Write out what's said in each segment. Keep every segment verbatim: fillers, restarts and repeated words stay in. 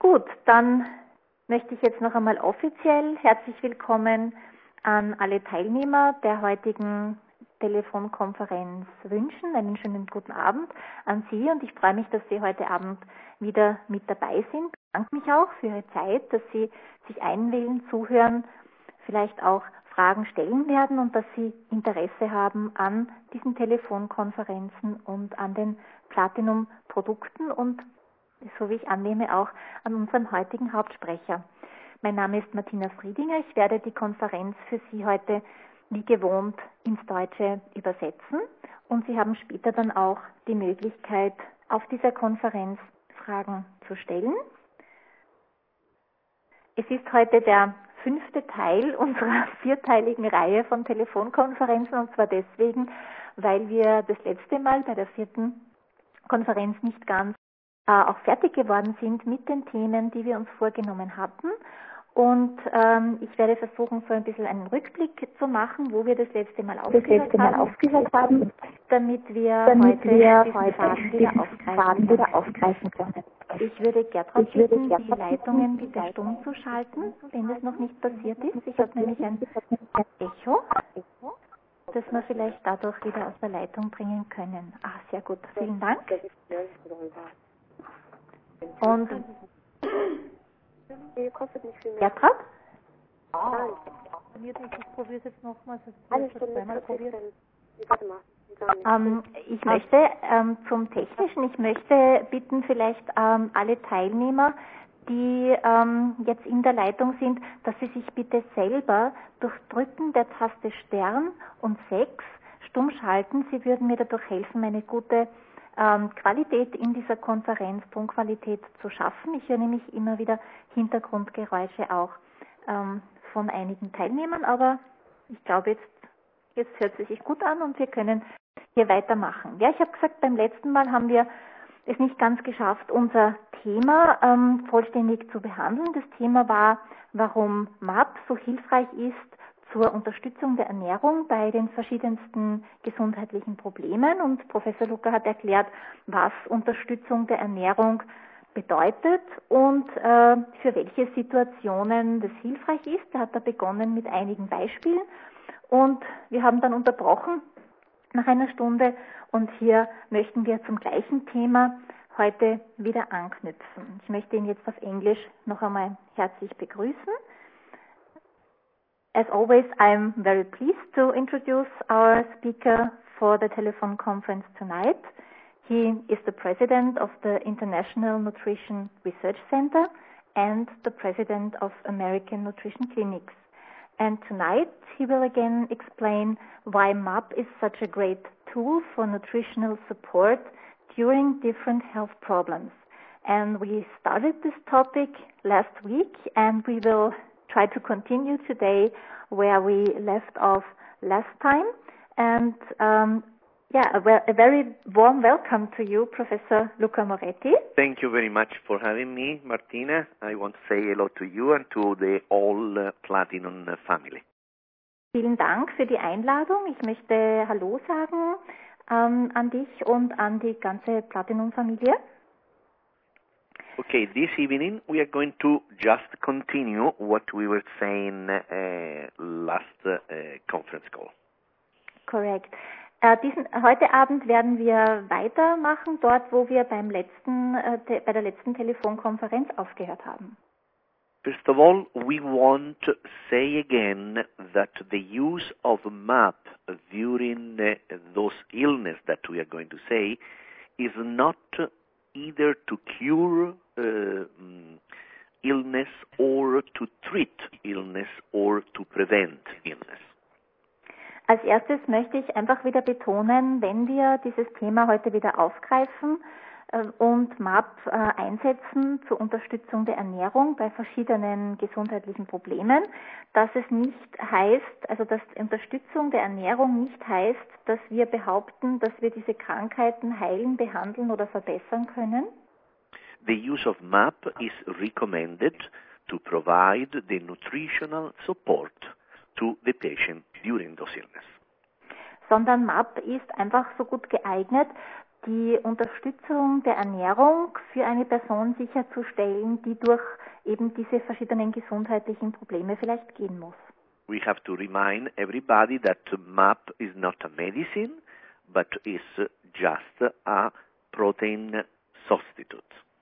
Gut, dann möchte ich jetzt noch einmal offiziell herzlich willkommen an alle Teilnehmer der heutigen Telefonkonferenz wünschen. Einen schönen guten Abend an Sie und ich freue mich, dass Sie heute Abend wieder mit dabei sind. Ich danke mich auch für Ihre Zeit, dass Sie sich einwählen, zuhören, vielleicht auch Fragen stellen werden und dass Sie Interesse haben an diesen Telefonkonferenzen und an den Platinum-Produkten und, so wie ich annehme, auch an unserem heutigen Hauptsprecher. Mein Name ist Martina Friedinger. Ich werde die Konferenz für Sie heute wie gewohnt ins Deutsche übersetzen und Sie haben später dann auch die Möglichkeit, auf dieser Konferenz Fragen zu stellen. Es ist heute der fünfte Teil unserer vierteiligen Reihe von Telefonkonferenzen und zwar deswegen, weil wir das letzte Mal bei der vierten Konferenz nicht ganz äh, auch fertig geworden sind mit den Themen, die wir uns vorgenommen hatten. Und ähm, ich werde versuchen, so ein bisschen einen Rückblick zu machen, wo wir das letzte Mal aufgehört, letzte Mal haben, aufgehört haben, damit wir damit heute wir diesen heute Faden wieder, aufgreifen, wieder aufgreifen können. Ich würde Gertrud bitten, die Leitungen bitte stumm zu schalten, wenn das noch nicht passiert ist. Ich habe nämlich ein Echo, das wir vielleicht dadurch wieder aus der Leitung bringen können. Ah, sehr gut. Vielen Dank. Und Gertrud? Ah. Ich probiere es jetzt nochmal. Ähm, ich möchte ähm, zum Technischen, ich möchte bitten vielleicht ähm, alle Teilnehmer, die ähm, jetzt in der Leitung sind, dass sie sich bitte selber durch Drücken der Taste Stern und sechs stumm schalten. Sie würden mir dadurch helfen, eine gute ähm, Qualität in dieser Konferenz, Tonqualität zu schaffen. Ich höre nämlich immer wieder Hintergrundgeräusche auch ähm, von einigen Teilnehmern, aber ich glaube, jetzt, jetzt hört es sich gut an und wir können hier weitermachen. Ja, ich habe gesagt, beim letzten Mal haben wir es nicht ganz geschafft, unser Thema ähm, vollständig zu behandeln. Das Thema war, warum M A P so hilfreich ist zur Unterstützung der Ernährung bei den verschiedensten gesundheitlichen Problemen. Und Professor Lucker hat erklärt, was Unterstützung der Ernährung bedeutet und äh, für welche Situationen das hilfreich ist. Er hat da begonnen mit einigen Beispielen und wir haben dann unterbrochen nach einer Stunde und hier möchten wir zum gleichen Thema heute wieder anknüpfen. Ich möchte ihn jetzt auf Englisch noch einmal herzlich begrüßen. As always, I'm very pleased to introduce our speaker for the telephone conference tonight. He is the president of the International Nutrition Research Center and the president of American Nutrition Clinics. And tonight he will again explain why M A P is such a great tool for nutritional support during different health problems. And we started this topic last week and we will try to continue today where we left off last time. And um, yeah, a, well, a very warm welcome to you, Professor Luca Moretti. Thank you very much for having me, Martina. I want to say hello to you and to the whole uh, Platinum family. Vielen Dank für die Einladung. Ich möchte Hallo sagen ähm, an dich und an die ganze Platinum-Familie. Okay, this evening we are going to just continue what we were saying uh, last uh, conference call. Correct. Äh, diesen, heute Abend werden wir weitermachen, dort wo wir beim letzten, äh, te, bei der letzten Telefonkonferenz aufgehört haben. First of all, we want to say again that the use of M A P during uh, those illness that we are going to say is not either to cure uh, illness or to treat illness or to prevent illness. Als erstes möchte ich einfach wieder betonen, wenn wir dieses Thema heute wieder aufgreifen äh, und M A P äh, einsetzen zur Unterstützung der Ernährung bei verschiedenen gesundheitlichen Problemen, dass es nicht heißt, also dass die Unterstützung der Ernährung nicht heißt, dass wir behaupten, dass wir diese Krankheiten heilen, behandeln oder verbessern können. The use of M A P is recommended to provide the nutritional support to the patient during those illness. Sondern M A P ist einfach so gut geeignet, die Unterstützung der Ernährung für eine Person sicherzustellen, die durch eben diese verschiedenen gesundheitlichen Probleme vielleicht gehen muss. We have to remind everybody that M A P is not a medicine, but is just a protein substitute.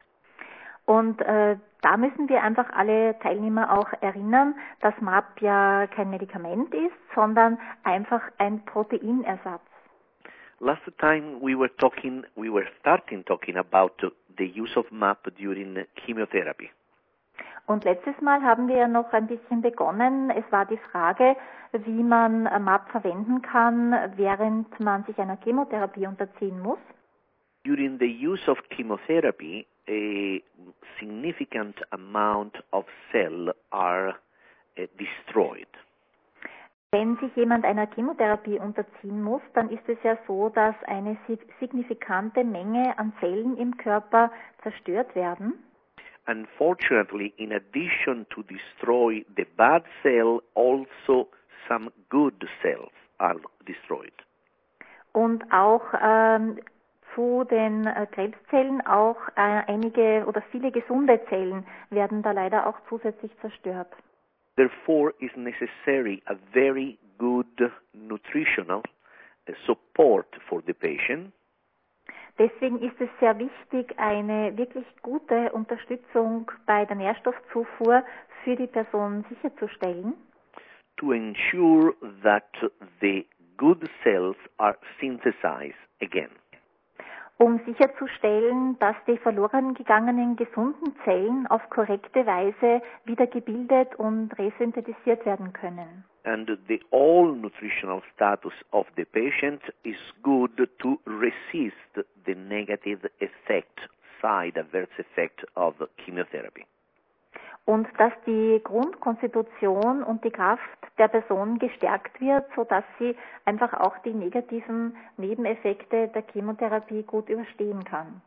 Und äh, da müssen wir einfach alle Teilnehmer auch erinnern, dass M A P ja kein Medikament ist, sondern einfach ein Proteinersatz. Last time we were talking, we were starting talking about the use of M A P during chemotherapy. Und letztes Mal haben wir ja noch ein bisschen begonnen. Es war die Frage, wie man M A P verwenden kann, während man sich einer Chemotherapie unterziehen muss. During the use of chemotherapy, a significant amount of cells are uh, destroyed. Wenn sich jemand einer Chemotherapie unterziehen muss, dann ist es ja so, dass eine signifikante Menge an Zellen im Körper zerstört werden. Unfortunately, in addition to destroy the bad cell, also some good cells are destroyed. Und auch ähm, zu den äh, Krebszellen auch äh, einige oder viele gesunde Zellen werden da leider auch zusätzlich zerstört. Therefore, is necessary a very good nutritional support for the patient. Deswegen ist es sehr wichtig, eine wirklich gute Unterstützung bei der Nährstoffzufuhr für die Person sicherzustellen. To ensure that the good cells are synthesized again. Um sicherzustellen, dass die verloren gegangenen gesunden Zellen auf korrekte Weise wieder gebildet und resynthetisiert werden können. And the all nutritional status of the patient is good to resist the negative effect, side adverse effect of chemotherapy. Und dass die Grundkonstitution und die Kraft der Person gestärkt wird, sodass sie einfach auch die negativen Nebeneffekte der Chemotherapie gut überstehen kann.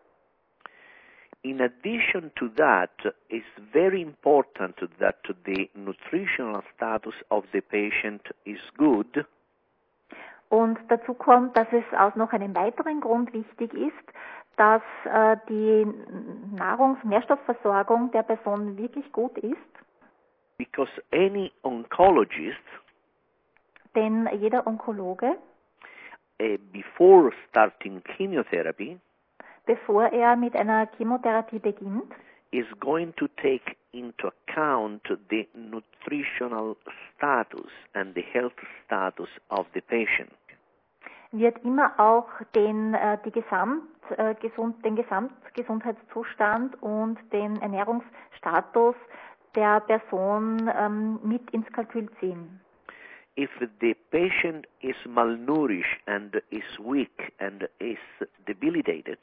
In addition to that, it's very important that the nutritional status of the patient is good. Und dazu kommt, dass es aus noch einem weiteren Grund wichtig ist, dass äh, die Nahrungs- und Nährstoffversorgung der Person wirklich gut ist. Because any oncologist, denn jeder Onkologe, uh, before starting chemotherapy, bevor er mit einer Chemotherapie beginnt, is going to take into account the nutritional status and the health status of the patient. Wird immer auch den, äh, die Gesamt, äh, gesund, den Gesamtgesundheitszustand und den Ernährungsstatus der Person ähm, mit ins Kalkül ziehen. If the patient is malnourished and is weak and is debilitated,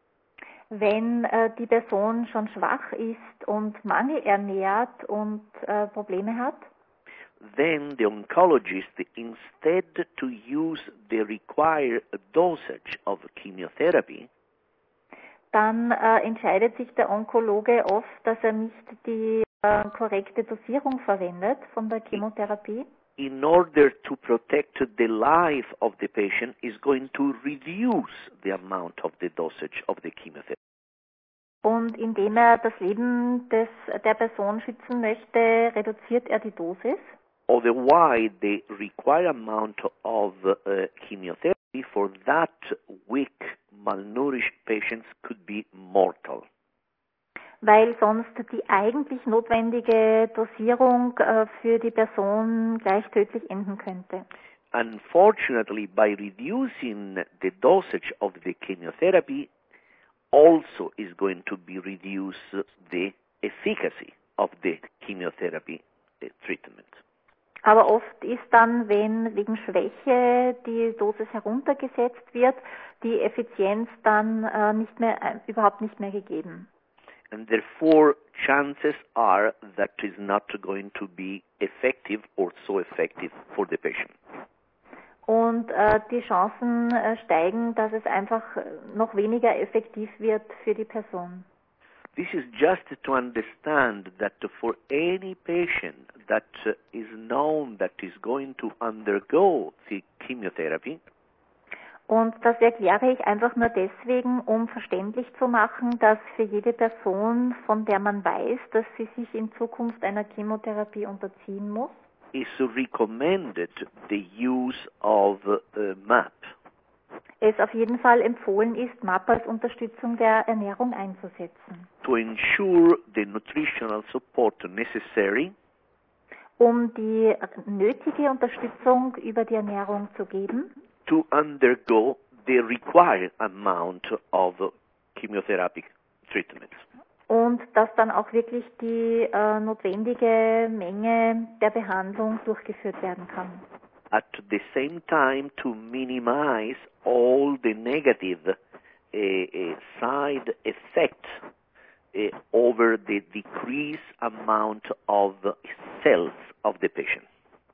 wenn äh, die Person schon schwach ist und mangelernährt und äh, Probleme hat, then the oncologist, instead to use the required dosage of chemotherapy, dann äh, entscheidet sich der Onkologe oft, dass er nicht die äh, korrekte Dosierung verwendet von der Chemotherapie. In order to protect the life of the patient, is going to reduce the amount of the dosage of the chemotherapy. Und indem er das Leben des, der Person schützen möchte, reduziert er die Dosis. Otherwise, the required amount of uh, chemotherapy for that weak, malnourished patients could be mortal. Weil sonst die eigentlich notwendige Dosierung äh, für die Person gleich tödlich enden könnte. Unfortunately, by reducing the dosage of the chemotherapy, also is going to be reduce the efficacy of the chemotherapy uh, treatment. Aber oft ist dann, wenn wegen Schwäche die Dosis heruntergesetzt wird, die Effizienz dann äh, nicht mehr, äh, überhaupt nicht mehr gegeben. And therefore, chances are that is not going to be effective or so effective for the patient. Und äh, die Chancen äh, steigen, dass es einfach noch weniger effektiv wird für die Person. This is just to understand that for any patient that is known that is going to undergo the chemotherapy, Und das erkläre ich einfach nur deswegen, um verständlich zu machen, dass für jede Person, von der man weiß, dass sie sich in Zukunft einer Chemotherapie unterziehen muss, is recommended the use of uh, M A P. es auf jeden Fall empfohlen ist, M A P als Unterstützung der Ernährung einzusetzen. To ensure the nutritional support necessary um die nötige Unterstützung über die Ernährung zu geben, to undergo the required amount of chemotherapy treatment. Und dass dann auch wirklich die äh, notwendige Menge der Behandlung durchgeführt werden kann. At the same time to minimize all the negative uh, uh, side effects uh, over the decreased amount of cells of the patient.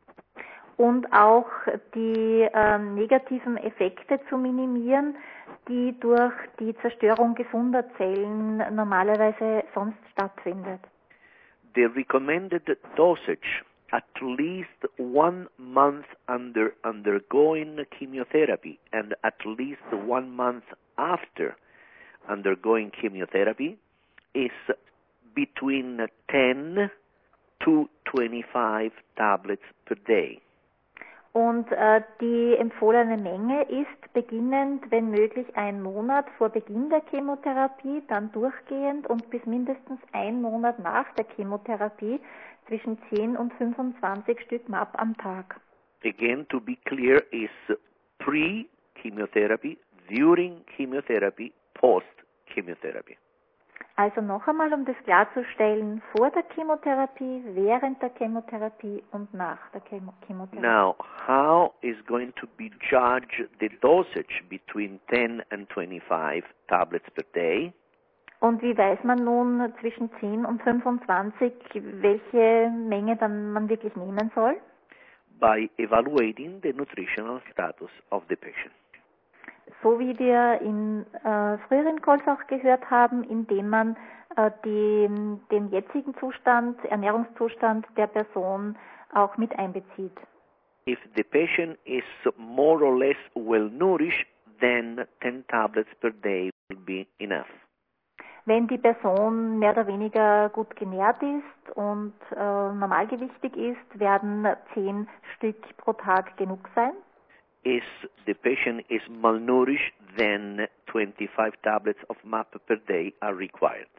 Und auch die ähm, negativen Effekte zu minimieren, die durch die Zerstörung gesunder Zellen normalerweise sonst stattfindet. The recommended dosage at least one month under undergoing chemotherapy and at least one month after undergoing chemotherapy is between ten to twenty-five tablets per day. Und äh, die empfohlene Menge ist beginnend, wenn möglich, ein Monat vor Beginn der Chemotherapie, dann durchgehend und bis mindestens ein Monat nach der Chemotherapie zwischen zehn und fünfundzwanzig Stück M A P am Tag. Again, to be clear, is pre-chemotherapy, during chemotherapy, post-chemotherapy. Also noch einmal, um das klarzustellen, vor der Chemotherapie, während der Chemotherapie und nach der Chemo- Chemotherapie. Now, how is going to be judged the dosage between ten and twenty-five tablets per day? Und wie weiß man nun zwischen zehn und fünfundzwanzig, welche Menge dann man wirklich nehmen soll? By evaluating the nutritional status of the patient. So wie wir in äh, früheren Calls auch gehört haben, indem man äh, die, den jetzigen Zustand, Ernährungszustand der Person auch mit einbezieht. If the patient is more or less well nourished, then ten tablets per day will be enough. Wenn die Person mehr oder weniger gut genährt ist und äh, normalgewichtig ist, werden zehn Stück pro Tag genug sein. If the patient is malnourished, then twenty-five tablets of M A P per day are required.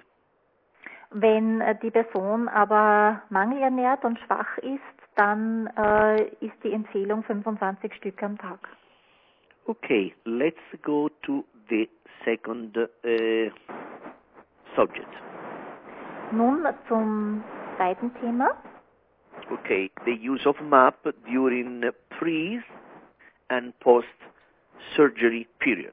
Wenn äh, die Person aber mangelernährt und schwach ist, dann äh, ist die Empfehlung fünfundzwanzig Stück am Tag. Okay, let's go to the second uh, subject. Nun zum zweiten Thema. Okay, the use of M A P during pre and post-surgery periods.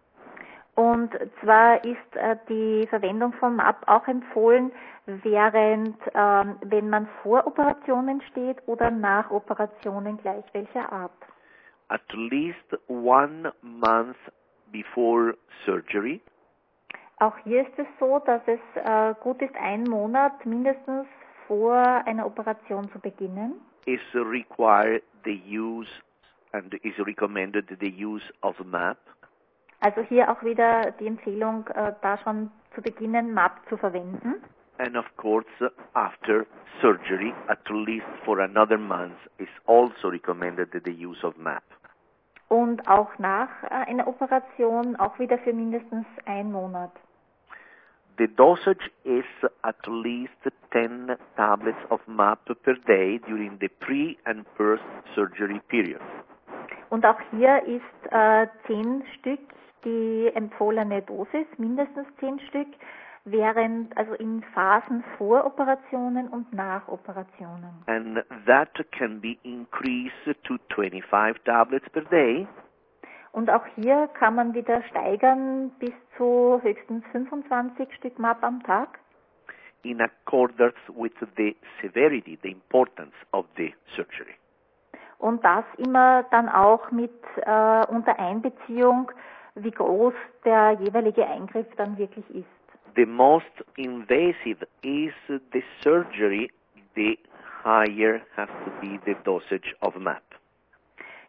Und zwar ist äh, die Verwendung von M A P auch empfohlen, während, ähm, wenn man vor Operationen steht oder nach Operationen gleich welcher Art. At least one month before surgery. Auch hier ist es so, dass es äh, gut ist, einen Monat mindestens vor einer Operation zu beginnen. Is required the use and is recommended the use of M A P. Also hier auch wieder die Empfehlung, äh, da schon zu beginnen, M A P zu verwenden. And of course, after surgery, at least for another month, is also recommended the use of M A P. Und auch nach äh, einer Operation, auch wieder für mindestens einen Monat. The dosage is at least ten tablets of M A P per day during the pre- and post-surgery period. Und auch hier ist äh, zehn Stück die empfohlene Dosis, mindestens zehn Stück, während, also in Phasen vor Operationen und nach Operationen. And that can be increased to twenty-five tablets per day. Und auch hier kann man wieder steigern bis zu höchstens fünfundzwanzig Stück M A P am Tag. In accordance with the severity, the importance of the surgery. Und das immer dann auch mit äh, unter Einbeziehung, wie groß der jeweilige Eingriff dann wirklich ist. The most invasive is the surgery, the higher has to be the dosage of M A P.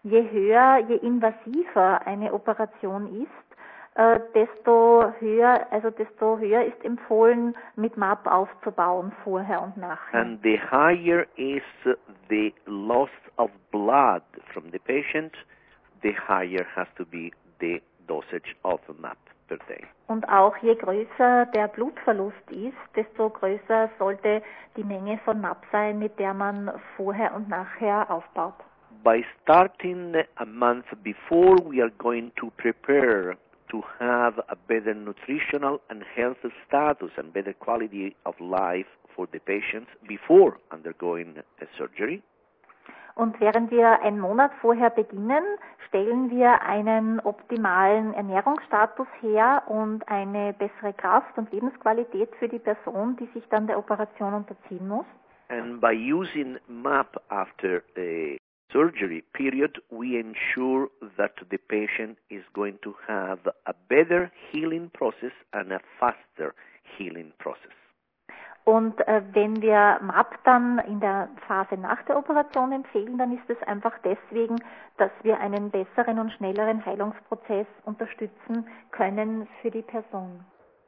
je höher, je invasiver eine Operation ist, äh, desto höher, also desto höher ist empfohlen, mit M A P aufzubauen, vorher und nachher. And the higher is the loss of blood from the patient, the higher has to be the dosage of M A P per day. Und auch je größer der Blutverlust ist, desto größer sollte die Menge von M A P sein, mit der man vorher und nachher aufbaut. By starting a month before, we are going to prepare to have a better nutritional and health status and better quality of life for the patients before undergoing a surgery. Und während wir einen Monat vorher beginnen, stellen wir einen optimalen Ernährungsstatus her und eine bessere Kraft und Lebensqualität für die Person, die sich dann der Operation unterziehen muss. And by using M A P after a surgery period, we ensure that the patient is going to have a better healing process and a faster healing process. Und äh, wenn wir M A P dann in der Phase nach der Operation empfehlen, dann ist es einfach deswegen, dass wir einen besseren und schnelleren Heilungsprozess unterstützen können für die Person.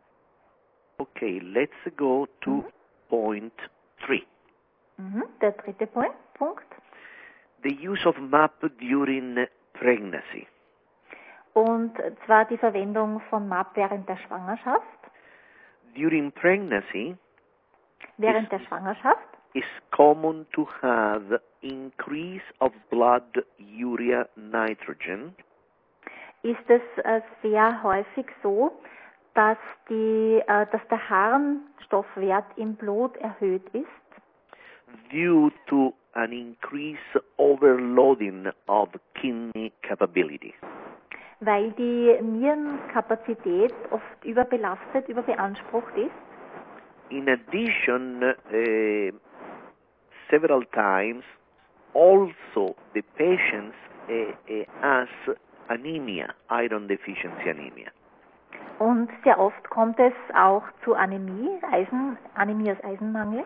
Okay, let's go to Mhm. point three. Mhm. Der dritte Point, Punkt. The use of M A P during pregnancy. Und zwar die Verwendung von M A P während der Schwangerschaft. During pregnancy, Während der Schwangerschaft it's common to have increase of blood urea nitrogen ist es äh, sehr häufig so, dass, die, äh, dass der Harnstoffwert im Blut erhöht ist, due to an increase overloading of kidney capability. weil die Nierenkapazität oft überbelastet, überbeansprucht ist. In addition, uh, several times, also the patients uh, uh, has anemia, iron deficiency anemia. Und sehr oft kommt es auch zu Anämie, Eisen, Anämie aus Eisenmangel.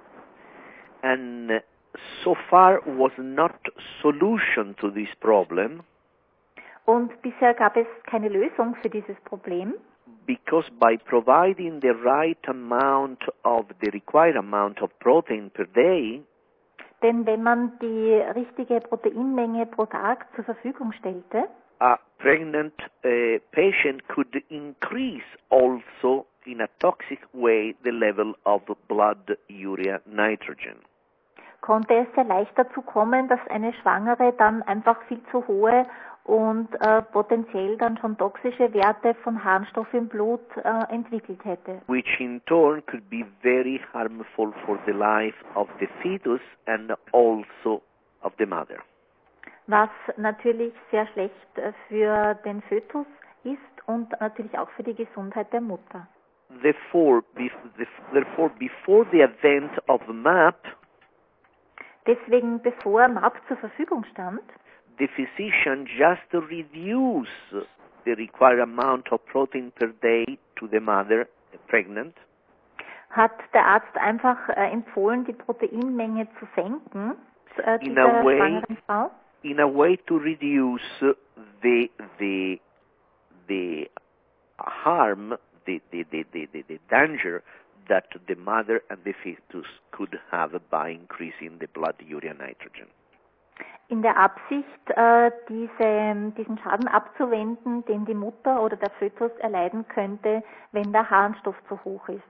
And uh, so far was not solution to this problem Und bisher gab es keine Lösung für dieses Problem, because by providing the right amount of the required amount of protein per day, denn wenn man die richtige Proteinmenge pro Tag zur Verfügung stellte, a pregnant uh, patient could increase also in a toxic way the level of blood urea nitrogen. konnte es sehr leicht dazu kommen, dass eine Schwangere dann einfach viel zu hohe und äh, potenziell dann schon toxische Werte von Harnstoff im Blut äh, entwickelt hätte. Which in turn could be very harmful for the life of the fetus and also of the mother. Was natürlich sehr schlecht äh, für den Fötus ist und natürlich auch für die Gesundheit der Mutter. Therefore, bef- therefore before the advent of M A P, Deswegen, bevor M A P zur Verfügung stand, the physician just reduce the required amount of protein per day to the mother pregnant, hat der Arzt einfach äh, empfohlen, die Proteinmenge zu senken äh, In dieser a way- schwangeren Frau, in a way to reduce the the the harm, the the, the, the, the, the danger that the mother and the fetus could have by increasing the blood urea nitrogen. in der Absicht, äh, diese, diesen Schaden abzuwenden, den die Mutter oder der Fötus erleiden könnte, wenn der Harnstoff zu hoch ist.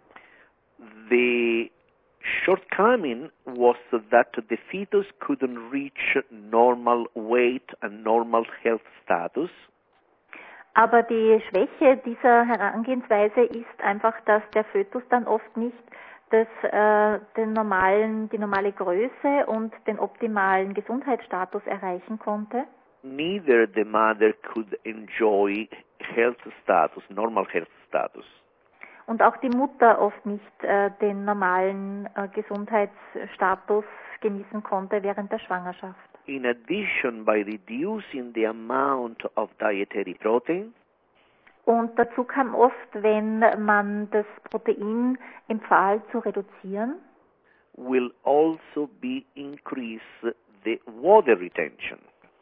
The shortcoming was that the fetus couldn't reach normal weight and normal health status, Aber die Schwäche dieser Herangehensweise ist einfach, dass der Fötus dann oft nicht das, äh, den normalen, die normale Größe und den optimalen Gesundheitsstatus erreichen konnte. neither the mother could enjoy health status, normal health status. Und auch die Mutter oft nicht äh, den normalen äh, Gesundheitsstatus genießen konnte während der Schwangerschaft. In addition, by reducing the amount of dietary protein, Und dazu kam oft, wenn man das Protein empfahl zu reduzieren, will also be increase the water retention.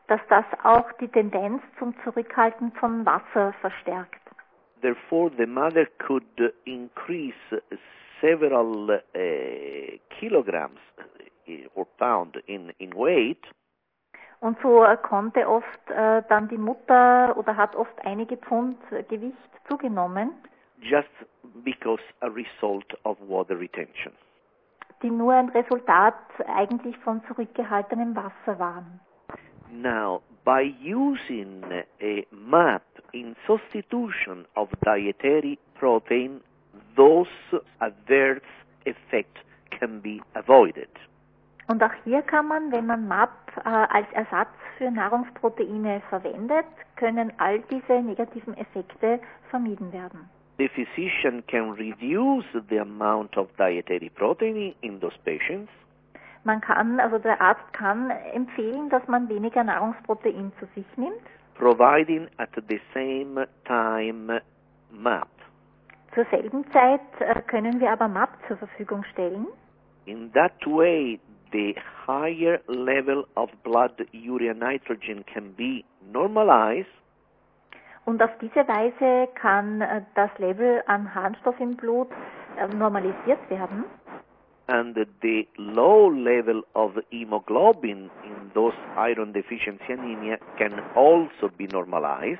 dass das auch die Tendenz zum Zurückhalten von Wasser verstärkt. Therefore, the mother could uh, increase several uh, kilograms or pound in, in weight. Und so äh, konnte oft äh, dann die Mutter oder hat oft einige Pfund Gewicht zugenommen. Just because a result of water retention. Die nur ein Resultat eigentlich von zurückgehaltenem Wasser waren. Now, by using a M A P in substitution of dietary protein, those adverse effects can be avoided. Und auch hier kann man, wenn man M A P äh, als Ersatz für Nahrungsproteine verwendet, können all diese negativen Effekte vermieden werden. The physician can reduce the amount of dietary protein in those patients. Man kann, also der Arzt kann empfehlen, dass man weniger Nahrungsprotein zu sich nimmt. Providing at the same time M A P. Zur selben Zeit äh, können wir aber M A P zur Verfügung stellen. In that way, the higher level of blood urea nitrogen can be normalized. Und auf diese Weise kann äh, das Level an Harnstoff im Blut äh, normalisiert werden. And the low level of hemoglobin in those iron deficiency anemia can also be normalized.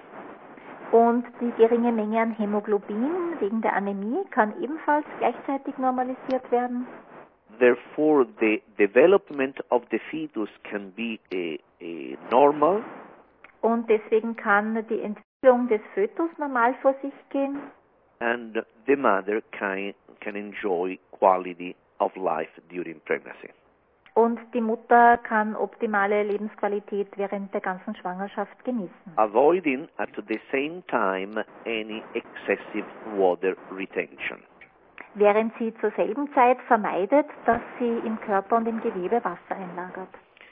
Und die geringe Menge an Hämoglobin wegen der Anämie kann ebenfalls gleichzeitig normalisiert werden. Therefore, the development of the fetus can be a, a normal. Und deswegen kann die Entwicklung des Fötus normal vor sich gehen. And the mother can, can enjoy quality of life during pregnancy. Und die Mutter kann optimale Lebensqualität während der ganzen Schwangerschaft genießen. Avoiding at the same time any excessive water retention. Während sie zur selben Zeit vermeidet, dass sie im Körper und im Gewebe Wasser einlagert.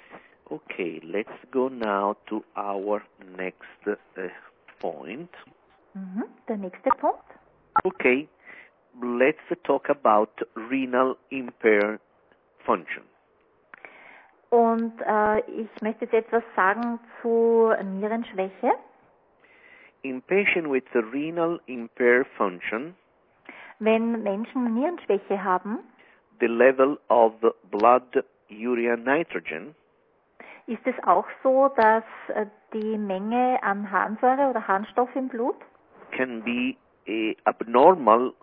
Okay, let's go now to our next uh, point. Mhm, der nächste Punkt. Okay, let's talk about renal impair function. Und äh, ich möchte jetzt etwas sagen zu Nierenschwäche. In patients with renal impair function, wenn Menschen Nierenschwäche haben, the level of blood urea nitrogen ist es auch so, dass äh, die Menge an Harnsäure oder Harnstoff im Blut can be uh, abnormal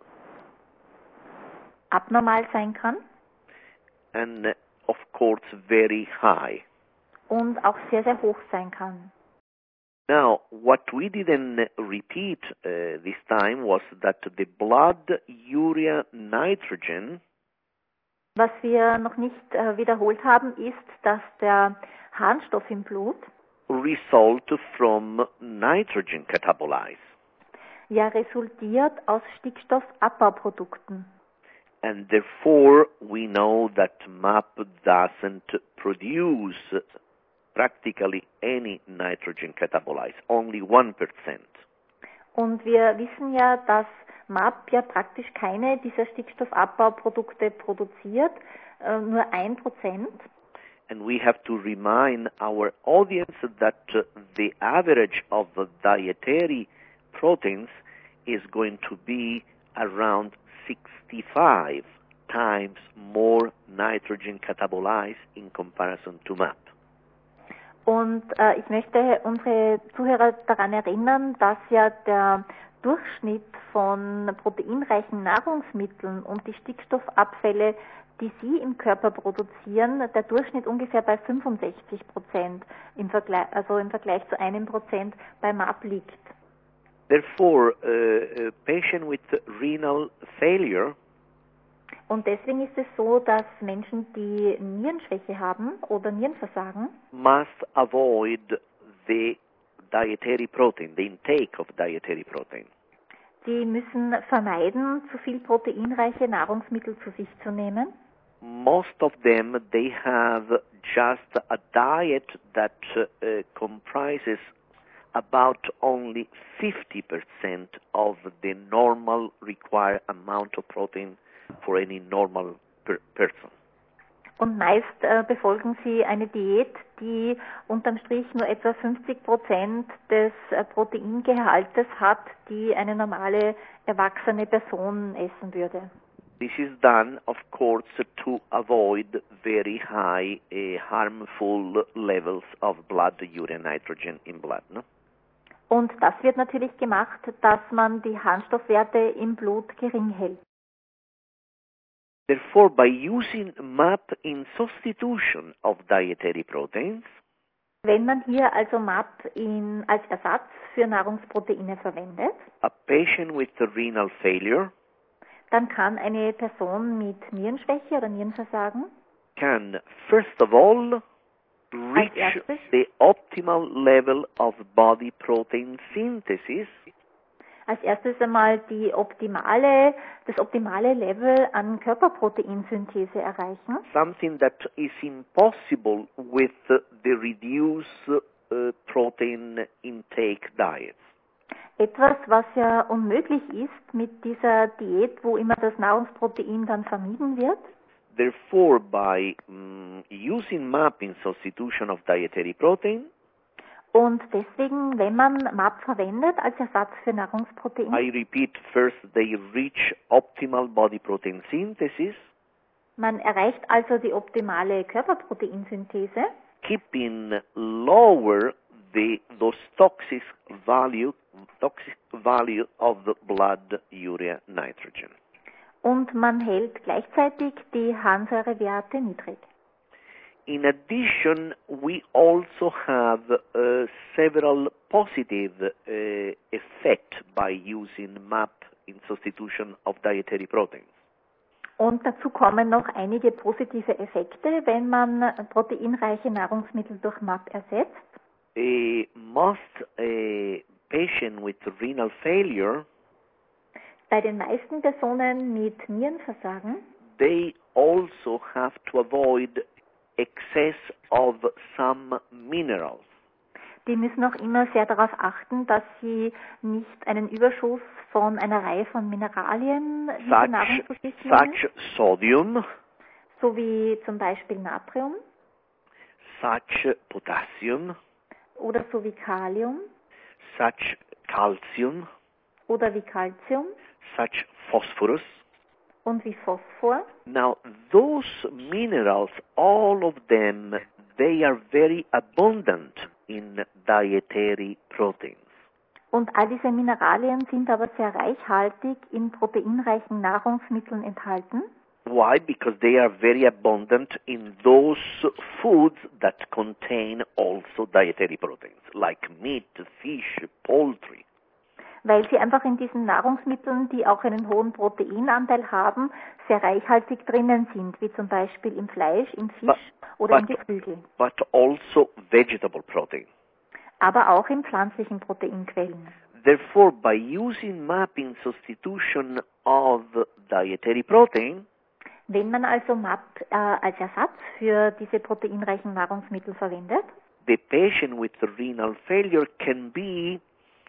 abnormal sein kann and uh, of course very high. Und auch sehr, sehr hoch sein kann. Now, what we didn't repeat uh, this time was that the blood urea nitrogen, was wir noch nicht äh, wiederholt haben, ist, dass der Harnstoff im Blut result from nitrogen catabolites. Ja, resultiert aus Stickstoffabbauprodukten. And therefore, we know that M A P doesn't produce practically any nitrogen catabolites, only one percent. Und wir wissen ja, dass M A P ja praktisch keine dieser Stickstoffabbauprodukte produziert, äh, nur ein Prozent. And we have to remind our audience that uh, the average of the dietary proteins is going to be around sixty-five times more nitrogen catabolites in comparison to M A P. Und äh, ich möchte unsere Zuhörer daran erinnern, dass ja der Durchschnitt von proteinreichen Nahrungsmitteln und die Stickstoffabfälle, die sie im Körper produzieren, der Durchschnitt ungefähr bei fünfundsechzig Prozent, im Vergleich, also im Vergleich zu einem Prozent bei M A P liegt. Therefore, uh, a patient with renal failure Und deswegen ist es so, dass Menschen, die Nierenschwäche haben oder Nierenversagen, must avoid the dietary protein, the intake of dietary protein. die müssen vermeiden, zu viel proteinreiche Nahrungsmittel zu sich zu nehmen. Most of them, they have just a diet that uh, comprises about only fifty percent of the normal required amount of protein for any normal per person. Und meist äh, befolgen sie eine Diät, die unterm Strich nur etwa fünfzig Prozent des äh, Proteingehaltes hat, die eine normale erwachsene Person essen würde. This is done, of course, to avoid very high uh, harmful levels of blood urea nitrogen in blood. No? Und das wird natürlich gemacht, dass man die Harnstoffwerte im Blut gering hält. Therefore, by using M A P in substitution of dietary proteins, wenn man hier also M A P in, als Ersatz für Nahrungsproteine verwendet, a patient with renal failure dann kann eine Person mit Nierenschwäche oder Nierenversagen can first of all reach the optimal level of body protein synthesis als erstes einmal die optimale, das optimale Level an Körperproteinsynthese erreichen. Something that is impossible with the reduced uh, protein intake diets. Etwas, was ja unmöglich ist mit dieser Diät, wo immer das Nahrungsprotein dann vermieden wird. Therefore, by um, using M A P in substitution of dietary protein, und deswegen, wenn man M A P verwendet als Ersatz für Nahrungsprotein, I repeat, first they reach optimal body protein synthesis. Man erreicht also die optimale Körperproteinsynthese. Keeping lower the those toxic value toxic value of the blood urea nitrogen. Und man hält gleichzeitig die Harnsäurewerte niedrig. In addition, we also have uh, several positive uh, effects by using M A P in substitution of dietary proteins. Und dazu kommen noch einige positive Effekte, wenn man proteinreiche Nahrungsmittel durch M A P ersetzt. A most a patient with renal failure, bei den meisten Personen mit Nierenversagen, they also have to avoid excess of some minerals. Die müssen auch immer sehr darauf achten, dass sie nicht einen Überschuss von einer Reihe von Mineralien in der Nahrung zu sich nehmen. Such sodium, so wie zum Beispiel Natrium, such potassium, oder so wie Kalium, such calcium, oder wie Calcium, such phosphorus, und wie Phosphor. Now, those minerals, all of them, they are very abundant in dietary proteins. Und all diese Mineralien sind aber sehr reichhaltig in proteinreichen Nahrungsmitteln enthalten. Why? Because they are very abundant in those foods that contain also dietary proteins, like meat, fish, poultry. Weil sie einfach in diesen Nahrungsmitteln, die auch einen hohen Proteinanteil haben, sehr reichhaltig drinnen sind, wie zum Beispiel im Fleisch, im Fisch but, oder but, im Geflügel. But also vegetable protein. Aber auch in pflanzlichen Proteinquellen. Therefore, by using M A P in substitution of dietary protein, wenn man also M A P äh, als Ersatz für diese proteinreichen Nahrungsmittel verwendet, the patient with renal failure can be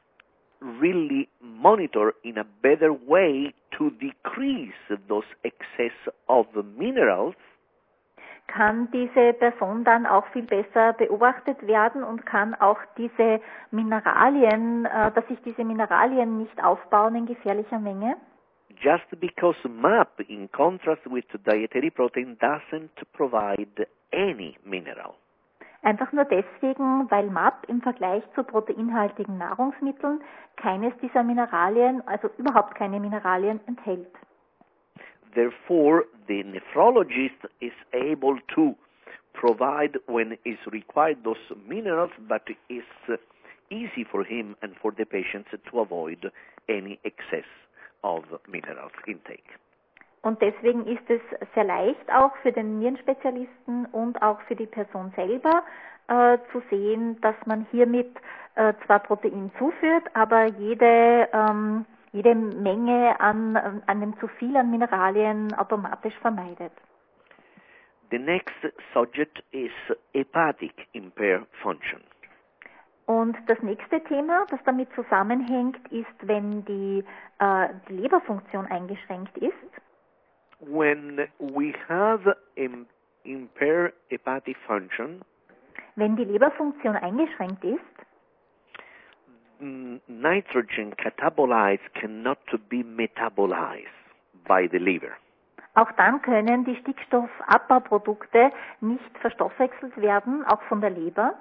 really monitor in a better way to decrease those excess of minerals, kann diese Person dann auch viel besser beobachtet werden und kann auch diese Mineralien, äh, dass sich diese Mineralien nicht aufbauen in gefährlicher Menge. Just because M A P, in contrast with dietary protein, doesn't provide any mineral. Einfach nur deswegen, weil M A P im Vergleich zu proteinhaltigen Nahrungsmitteln keines dieser Mineralien, also überhaupt keine Mineralien enthält. Therefore, the nephrologist is able to provide when is required those minerals, but it's easy for him and for the patients to avoid any excess of minerals intake. Und deswegen ist es sehr leicht auch für den Nierenspezialisten und auch für die Person selber äh, zu sehen, dass man hiermit äh, zwar Protein zuführt, aber jede, ähm, jede Menge an, an dem zu viel an Mineralien automatisch vermeidet. The next subject is hepatic impaired function. Und das nächste Thema, das damit zusammenhängt, ist, wenn die, äh, die Leberfunktion eingeschränkt ist. When we have impaired hepatic function, Wenn die Leberfunktion eingeschränkt ist, nitrogen catabolites cannot be metabolized by the liver. Auch dann können die Stickstoffabbauprodukte nicht verstoffwechselt werden, auch von der Leber.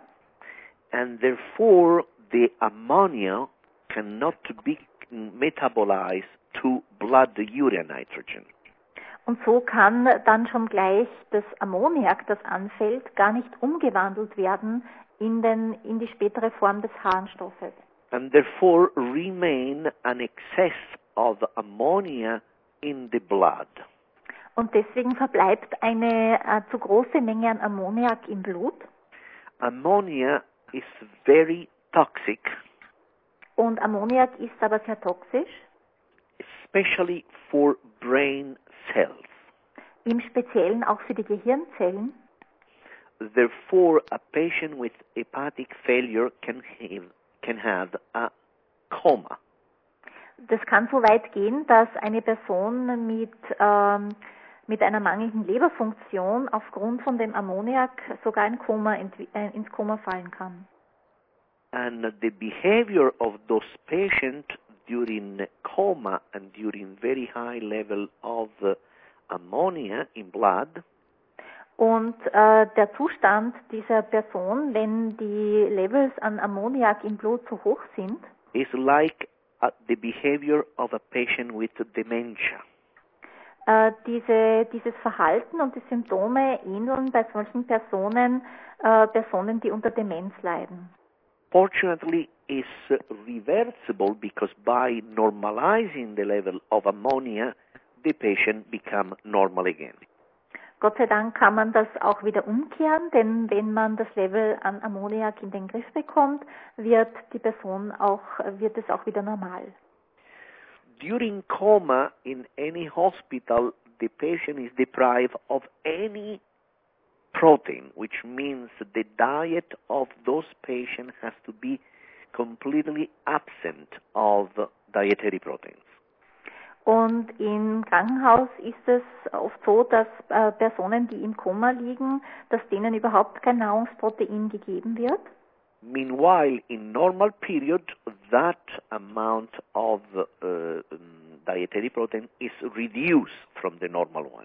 And therefore the ammonia cannot be metabolized to blood urea nitrogen. Und so kann dann schon gleich das Ammoniak, das anfällt, gar nicht umgewandelt werden in, den, in die spätere Form des Harnstoffes. And therefore remain an excess of ammonia in the blood. Und deswegen verbleibt eine äh, zu große Menge an Ammoniak im Blut. Ammonia is very toxic. Und Ammoniak ist aber sehr toxisch. Especially for brain cells. Im Speziellen auch für die Gehirnzellen. Therefore, a patient with hepatic failure can have, can have a coma. Das kann so weit gehen, dass eine Person mit, ähm, mit einer mangelnden Leberfunktion aufgrund von dem Ammoniak sogar ein Koma äh, ins Koma fallen kann. And the behavior of those patients during coma and during very high level of uh, ammonia in blood Und äh, der Zustand dieser Person, wenn die Levels an Ammoniak im Blut zu hoch sind, is like uh, the behavior of a patient with dementia. Äh, diese, dieses Verhalten und die Symptome ähneln bei solchen Personen äh, Personen, die unter Demenz leiden. Fortunately, is reversible because by normalizing the level of ammonia, the patient become normal again. Gott sei Dank kann man das auch wieder umkehren, denn wenn man das Level an Ammoniak in den Griff bekommt, wird die Person auch, wird es auch wieder normal. During coma in any hospital, the patient is deprived of any protein, which means the diet of those patients has to be completely absent of dietary proteins. Und im Krankenhaus ist es oft so, dass äh, Personen, die im Koma liegen, dass denen überhaupt kein Nahrungsprotein gegeben wird. Meanwhile, in normal period, that amount of uh, dietary protein is reduced from the normal one.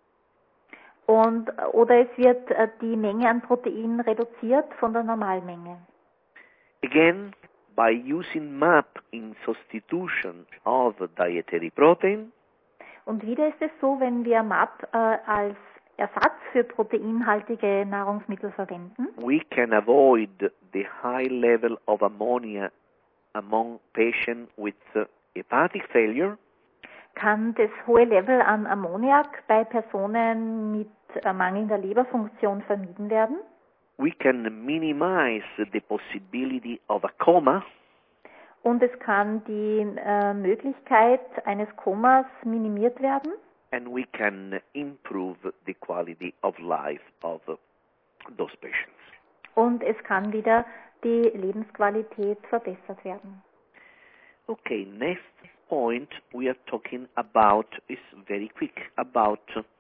Und, oder es wird äh, die Menge an Protein reduziert von der Normalmenge. Again, by using M A P in substitution of dietary protein. Und wieder ist es so, wenn wir M A P äh, als Ersatz für proteinhaltige Nahrungsmittel verwenden, we can avoid the high level of ammonia among patients with uh, hepatic failure. Kann das hohe Level an Ammoniak bei Personen mit äh, mangelnder Leberfunktion vermieden werden. We can minimize the possibility of a coma. Und es kann die äh, Möglichkeit eines Komas minimiert werden. And we can improve the quality of life of those patients. Und es kann wieder die Lebensqualität verbessert werden. Okay, next point we are talking about is very quick about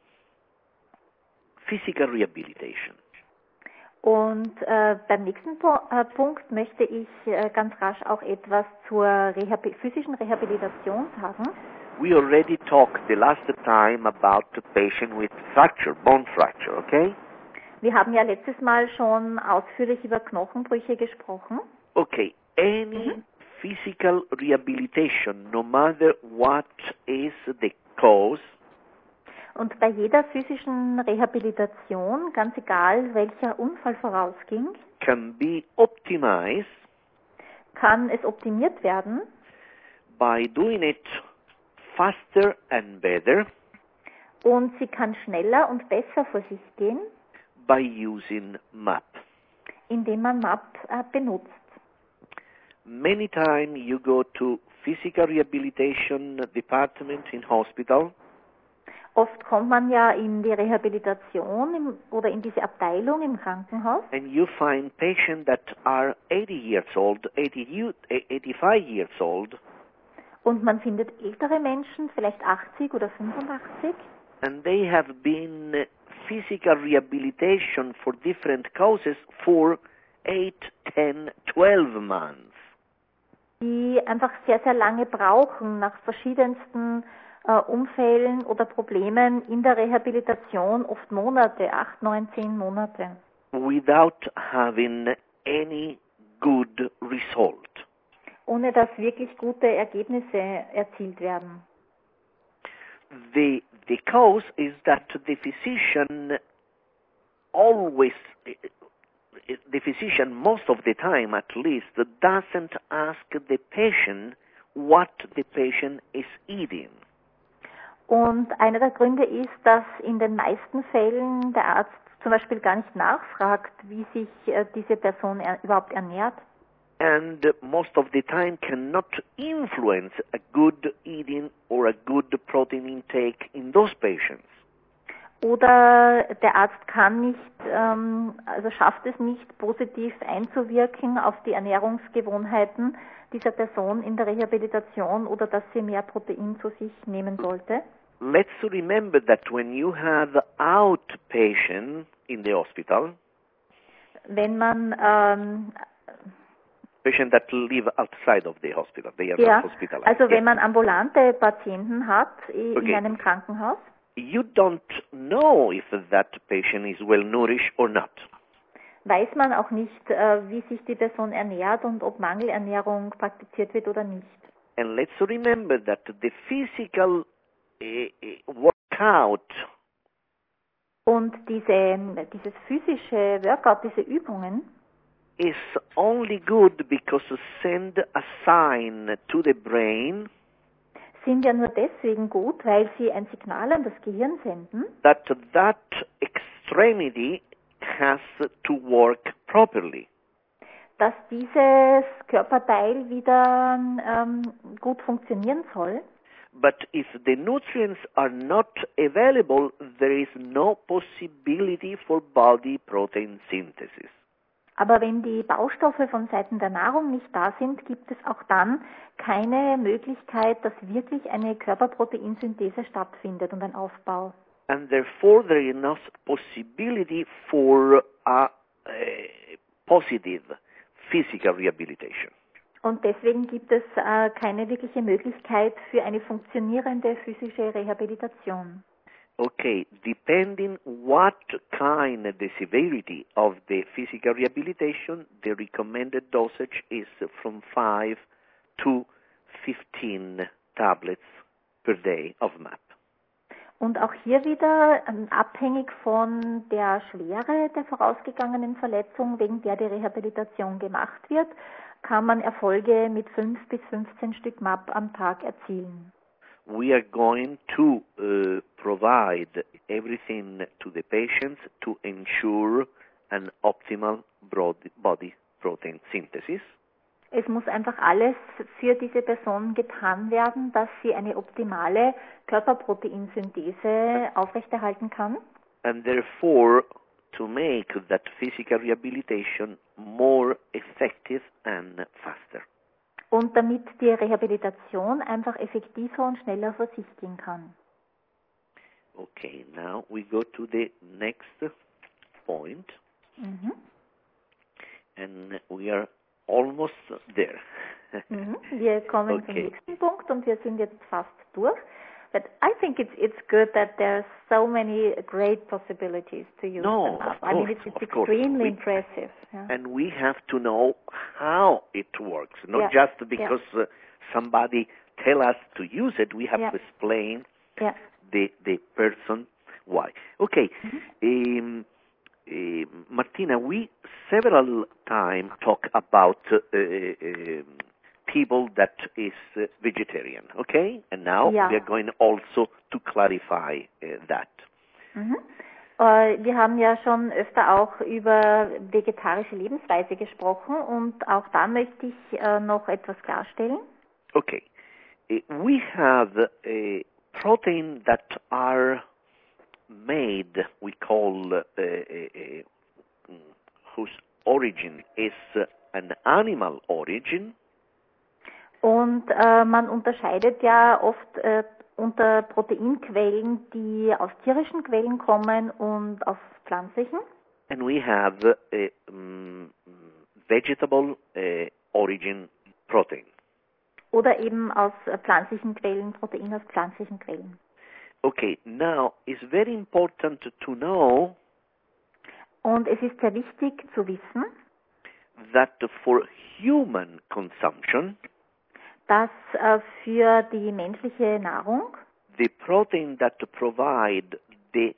physical rehabilitation. Und äh, beim nächsten po äh, Punkt möchte ich äh, ganz rasch auch etwas zur Rehabil- physischen Rehabilitation sagen. We already talked the last time about the patient with fracture, bone fracture, okay? Wir haben ja letztes Mal schon ausführlich über Knochenbrüche gesprochen. Okay, any mhm. physical rehabilitation, no matter what is the cause, und bei jeder physischen Rehabilitation, ganz egal welcher Unfall vorausging, can be optimized, kann es optimiert werden, by doing it faster and better, und sie kann schneller und besser vor sich gehen, by using M A P. Indem man M A P äh, benutzt. Many times you go to physical rehabilitation department in hospital. Oft kommt man ja in die Rehabilitation im, oder in diese Abteilung im Krankenhaus. And you find patients that are eighty years old, eighty, eighty-five years old. Und man findet ältere Menschen, vielleicht achtzig oder fünfundachtzig. And they have been physical rehabilitation for different causes for eight, ten, twelve months. Die einfach sehr, sehr lange brauchen nach verschiedensten äh, Unfällen oder Problemen in der Rehabilitation, oft Monate, acht, neun, zehn Monate. Without having any good result. Ohne dass wirklich gute Ergebnisse erzielt werden. The, the cause is that the physician always, the physician most of the time at least, doesn't ask the patient what the patient is eating. Und einer der Gründe ist, dass in den meisten Fällen der Arzt zum Beispiel gar nicht nachfragt, wie sich äh, diese Person er, überhaupt ernährt. And most of the time cannot influence a good eating or a good protein intake in those patients. Oder der Arzt kann nicht, ähm, also schafft es nicht, positiv einzuwirken auf die Ernährungsgewohnheiten dieser Person in der Rehabilitation oder dass sie mehr Protein zu sich nehmen sollte. Let's remember that when you have outpatient in the hospital, wenn man ähm, patients that live outside of the hospital, they are ja, not hospitalized. also wenn Yes. man ambulante Patienten hat in Okay. einem Krankenhaus, you don't know if that patient is well nourished or not. weiß man auch nicht, äh, wie sich die Person ernährt und ob Mangelernährung praktiziert wird oder nicht. And let's remember that the physical uh, workout Und diese, dieses physische Workout, diese Übungen, is only good because it send a sign to the brain sind ja nur deswegen gut, weil sie ein Signal an das Gehirn senden, that that extremity has to work properly. dass dieses Körperteil wieder ähm, gut funktionieren soll. But if the nutrients are not available, there is no possibility for body protein synthesis. Aber wenn die Baustoffe von Seiten der Nahrung nicht da sind, gibt es auch dann keine Möglichkeit, dass wirklich eine Körperproteinsynthese stattfindet und ein Aufbau. And therefore there is no possibility for a, a positive physical rehabilitation. Und deswegen gibt es äh, keine wirkliche Möglichkeit für eine funktionierende physische Rehabilitation. Okay, depending what kind the severity of the physical rehabilitation, the recommended dosage is from five to fifteen tablets per day of M A P. Und auch hier wieder ähm, abhängig von der Schwere der vorausgegangenen Verletzung, wegen der die Rehabilitation gemacht wird, kann man Erfolge mit fünf bis fünfzehn Stück M A P am Tag erzielen. We are going to uh, provide everything to the patients to ensure an optimal body protein synthesis. Es muss einfach alles für diese Person getan werden, dass sie eine optimale Körperproteinsynthese aufrechterhalten kann. And therefore, to make that physical rehabilitation more effective and faster. Und damit die Rehabilitation einfach effektiver und schneller vor sich gehen kann. Okay, now we go to the next point. Mhm. And we are almost there. Mhm. Wir kommen Okay. zum nächsten Punkt und wir sind jetzt fast durch. But I think it's it's good that there's so many great possibilities to use No, them up. of I mean, course, it's, it's of course. extremely We- impressive. Yeah. And we have to know how it works, not Yeah, just because uh, somebody tell us to use it. We have Yeah. to explain Yeah. the the person why. Okay, Mm-hmm. um, uh, Martina, we several times talk about uh, uh, people that is uh, vegetarian. Okay, and now Yeah. we are going also to clarify uh, that. Mhm. Äh, Wir haben ja schon öfter auch über vegetarische Lebensweise gesprochen und auch da möchte ich äh, noch etwas klarstellen. Okay, uh, we have a protein that are made, we call uh, uh, uh, whose origin is uh, an animal origin, Und äh, man unterscheidet ja oft äh, unter Proteinquellen, die aus tierischen Quellen kommen und aus pflanzlichen. And we have uh, um, vegetable uh, origin protein. Oder eben aus äh, pflanzlichen Quellen, Protein aus pflanzlichen Quellen. Okay, now it's very important to know Und es ist sehr wichtig zu wissen, that for human consumption, dass äh, für die menschliche Nahrung the protein that provide the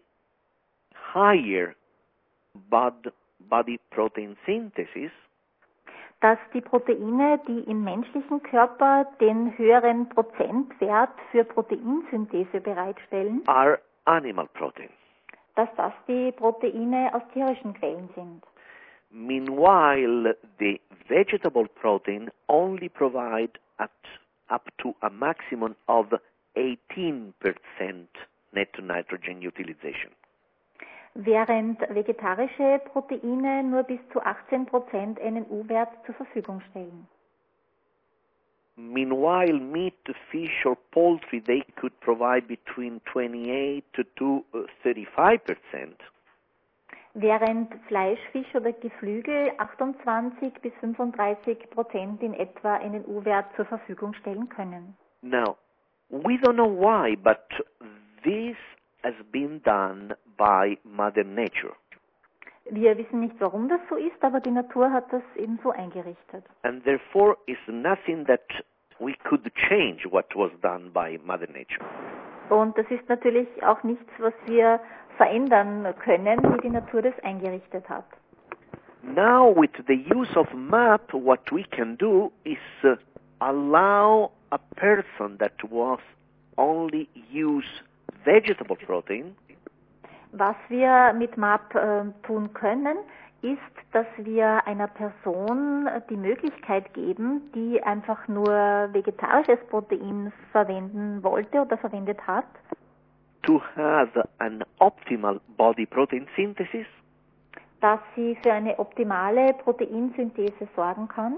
higher bod- body protein synthesis dass die Proteine, die im menschlichen Körper den höheren Prozentwert für Proteinsynthese bereitstellen, are animal protein. dass das die Proteine aus tierischen Quellen sind. Meanwhile, the vegetable protein only provide at up to a maximum of eighteen percent net nitrogen utilization. Während vegetarische Proteine nur bis zu achtzehn Prozent N N U-Wert zur Verfügung stellen. Meanwhile, meat, fish or poultry, they could provide between twenty-eight to thirty-five percent. Während Fleisch, Fisch oder Geflügel achtundzwanzig bis fünfunddreißig Prozent in etwa N N U-Wert zur Verfügung stellen können. Now, we don't know why, but this has been done by Mother Nature. Wir wissen nicht, warum das so ist, aber die Natur hat das eben so eingerichtet. And therefore, it's nothing that we could change what was done by Mother Nature. Und das ist natürlich auch nichts, was wir verändern können, wie die Natur das eingerichtet hat. Now, with the use of M A P, what we can do is uh, allow a person that was only use vegetable protein Was wir mit M A P äh, tun können, ist, dass wir einer Person die Möglichkeit geben, die einfach nur vegetarisches Protein verwenden wollte oder verwendet hat, to have an optimal body protein synthesis, dass sie für eine optimale Proteinsynthese sorgen kann,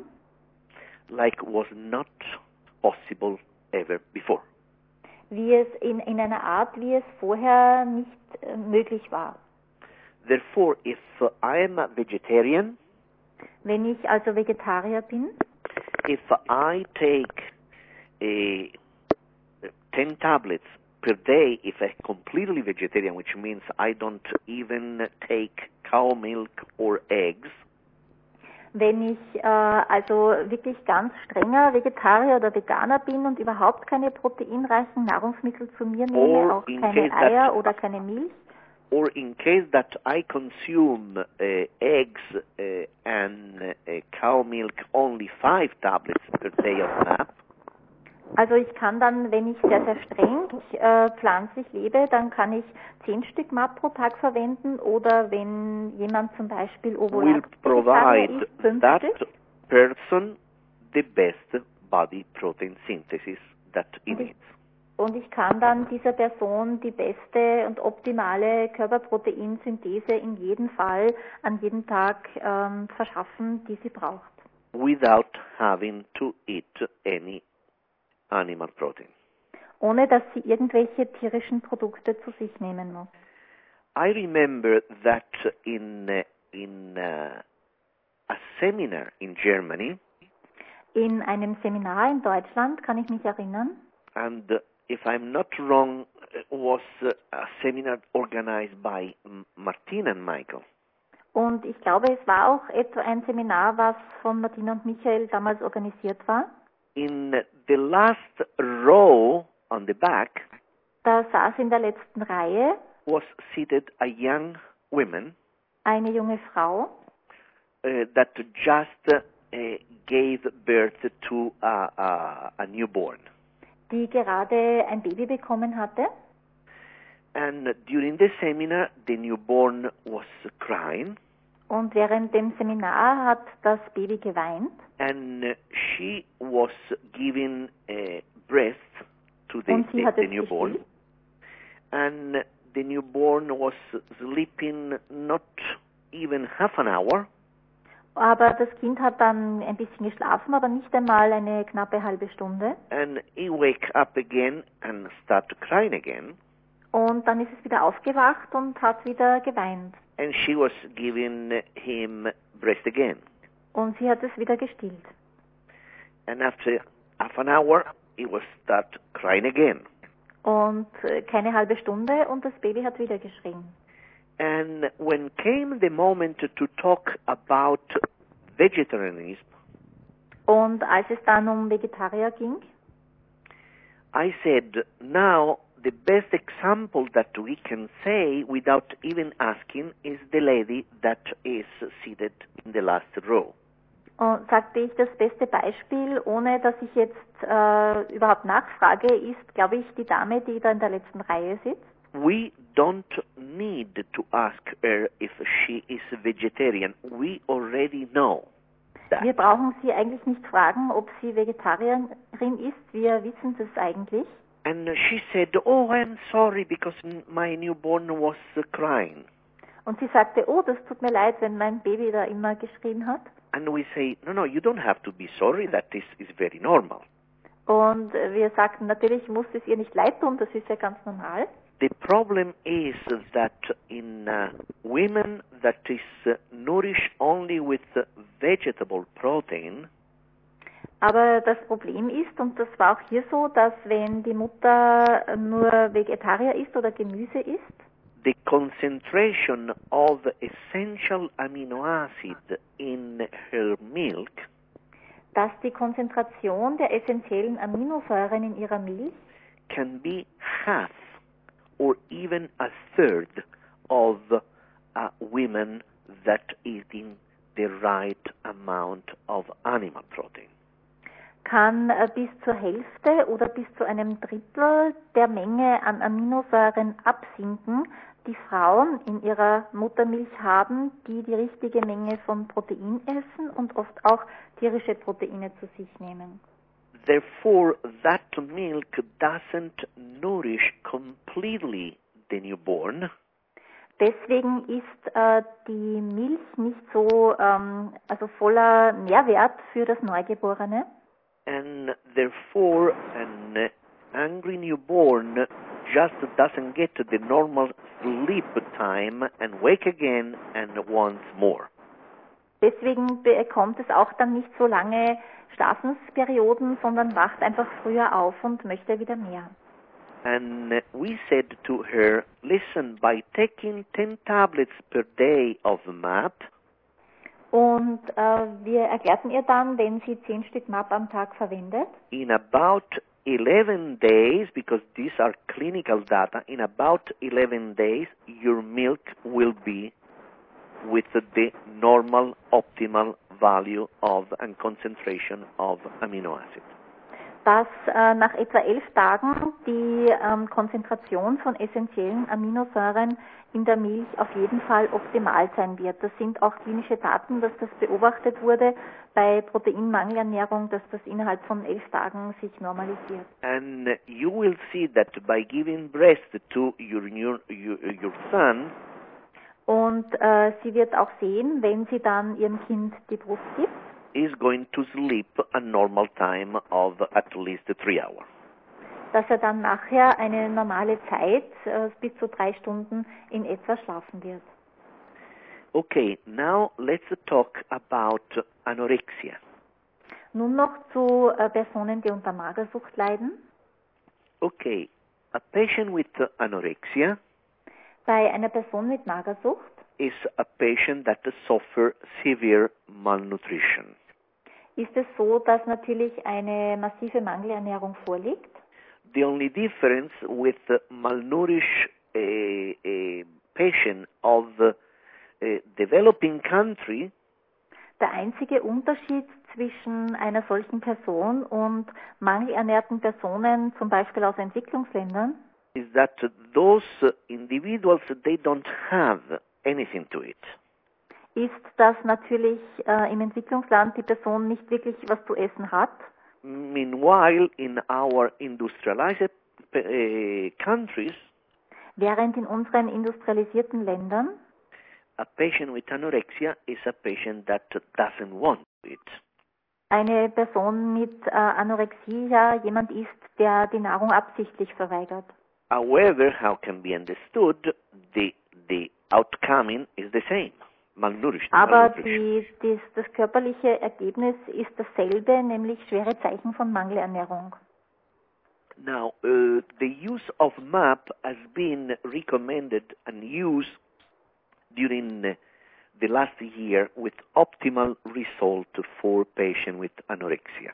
like was not possible ever before. wie es in, in einer Art, wie es vorher nicht äh, möglich war. Therefore, if uh, I am a vegetarian, Wenn ich also Vegetarier bin, if I take a ten tablets per day, if I'm completely vegetarian, which means I don't even take cow milk or eggs, wenn ich äh, also wirklich ganz strenger Vegetarier oder Veganer bin und überhaupt keine proteinreichen Nahrungsmittel zu mir nehme, Or auch in keine case Eier that- oder keine Milch, or in case that I consume uh, eggs uh, and uh, cow milk only five tablets per day of M A P, also ich kann dann, wenn ich sehr, sehr streng äh, pflanzlich lebe, dann kann ich zehn Stück M A P pro Tag verwenden oder wenn jemand zum Beispiel will Ovo-Lacto-Vegetarier provide ist, fünf that Stück. person the best body protein synthesis that he Und ich- needs. Und ich kann dann dieser Person die beste und optimale Körperproteinsynthese in jedem Fall an jedem Tag ähm, verschaffen, die sie braucht. Without having to eat any animal protein. Ohne dass sie irgendwelche tierischen Produkte zu sich nehmen muss. I remember that in uh, in uh, a seminar in Germany, In einem Seminar in Deutschland, kann ich mich erinnern, and uh, if I'm not wrong, uh, was uh, a seminar organized by M- Martin and Michael. und ich glaube, es war auch etwa ein Seminar, was von Martina und Michael damals organisiert war. In the last row on the back Da saß in der letzten Reihe was seated a young woman eine junge Frau, uh, that just uh, gave birth to a, a, a newborn. die gerade ein Baby bekommen hatte. And during the seminar, the newborn was crying, Und während dem Seminar hat das Baby geweint and she was giving uh, breast to the, und sie the, hat the es newborn. gestillt. And the newborn was sleeping not even half an hour. Aber das Kind hat dann ein bisschen geschlafen, aber nicht einmal eine knappe halbe Stunde. And he wake up again and start crying again. Und dann ist es wieder aufgewacht und hat wieder geweint. And she was giving him breast again. Und sie hat es wieder gestillt. And after half an hour, he was start crying again. Und keine halbe Stunde und das Baby hat wieder geschrien. And when came the moment to talk about vegetarianism, und als es dann um Vegetarier ging, I said, now the best example that we can say without even asking is the lady that is seated in the last row. Und sagte ich, das beste Beispiel, ohne dass ich jetzt äh, überhaupt nachfrage, ist, glaube ich, die Dame, die da in der letzten Reihe sitzt. We don't need to ask her if she is a vegetarian. We already know that. Wir brauchen sie eigentlich nicht fragen, ob sie Vegetarierin ist. Wir wissen das eigentlich. And she said, oh, I'm sorry because my newborn was crying. Und sie sagte, oh, das tut mir leid, wenn mein Baby da immer geschrien hat. And we say, no, no, you don't have to be sorry. That is, is very normal. Und wir sagten, natürlich muss es ihr nicht leid tun, das ist ja ganz normal. The problem is that in uh, women that is uh, nourished only with uh, vegetable protein, aber das Problem ist, und das war auch hier so, dass wenn die Mutter nur Vegetarier ist oder Gemüse isst, the concentration of essential amino acid in her milk, dass die Konzentration der essentiellen Aminosäuren in ihrer Milch can be half or even a third of uh, women that eating the right amount of animal protein. kann äh, bis zur Hälfte oder bis zu einem Drittel der Menge an Aminosäuren absinken, die Frauen in ihrer Muttermilch haben, die die richtige Menge von Protein essen und oft auch tierische Proteine zu sich nehmen. Therefore, that milk doesn't nourish completely the newborn. Deswegen ist äh, die Milch nicht so ähm, also voller Nährwert für das Neugeborene. And therefore, an hungry newborn just doesn't get the normal sleep time and wake again and wants more. Deswegen bekommt es auch dann nicht so lange Schlafensperioden, sondern wacht einfach früher auf und möchte wieder mehr. And we said to her, listen, by taking ten tablets per day of M A P, Und äh, wir erklärten ihr dann, wenn sie zehn Stück M A P am Tag verwendet, in about eleven days, because these are clinical data, in about eleven days, your milk will be with the normal optimal value of and concentration of amino acid. dass äh, nach etwa elf Tagen die ähm, Konzentration von essentiellen Aminosäuren in der Milch auf jeden Fall optimal sein wird. Das sind auch klinische Daten, dass das beobachtet wurde bei Proteinmangelernährung, dass das innerhalb von elf Tagen sich normalisiert. And you will see that by giving breast to your your, your son, und äh, sie wird auch sehen, wenn sie dann ihrem Kind die Brust gibt, is going to sleep a normal time of at least three hours. dass er dann nachher eine normale Zeit äh, bis zu drei Stunden in etwa schlafen wird. Okay, now let's talk about anorexia. Nun noch zu äh, Personen, die unter Magersucht leiden. Okay, a patient with anorexia Bei einer Person mit Magersucht is a patient that suffer severe malnutrition. ist es so, dass natürlich eine massive Mangelernährung vorliegt. The only difference with the malnourished uh, uh, patient of the uh, developing country Der einzige Unterschied zwischen einer solchen Person und mangelernährten Personen, zum Beispiel aus Entwicklungsländern, is that those individuals, they don't have anything to eat. ist, dass natürlich äh, im Entwicklungsland die Person nicht wirklich was zu essen hat. Meanwhile, in our industrialized uh, countries, Während in unseren industrialisierten Ländern a patient with anorexia is a patient that doesn't want it. Eine Person mit äh, Anorexie ja jemand ist, der die Nahrung absichtlich verweigert. However, how can be understood, the, the outcoming is the same. Malnourished, Aber die, dies, das körperliche Ergebnis ist dasselbe, nämlich schwere Zeichen von Mangelernährung. Now, uh, the use of M A P has been recommended and used during uh, the last year with optimal result for patients with anorexia.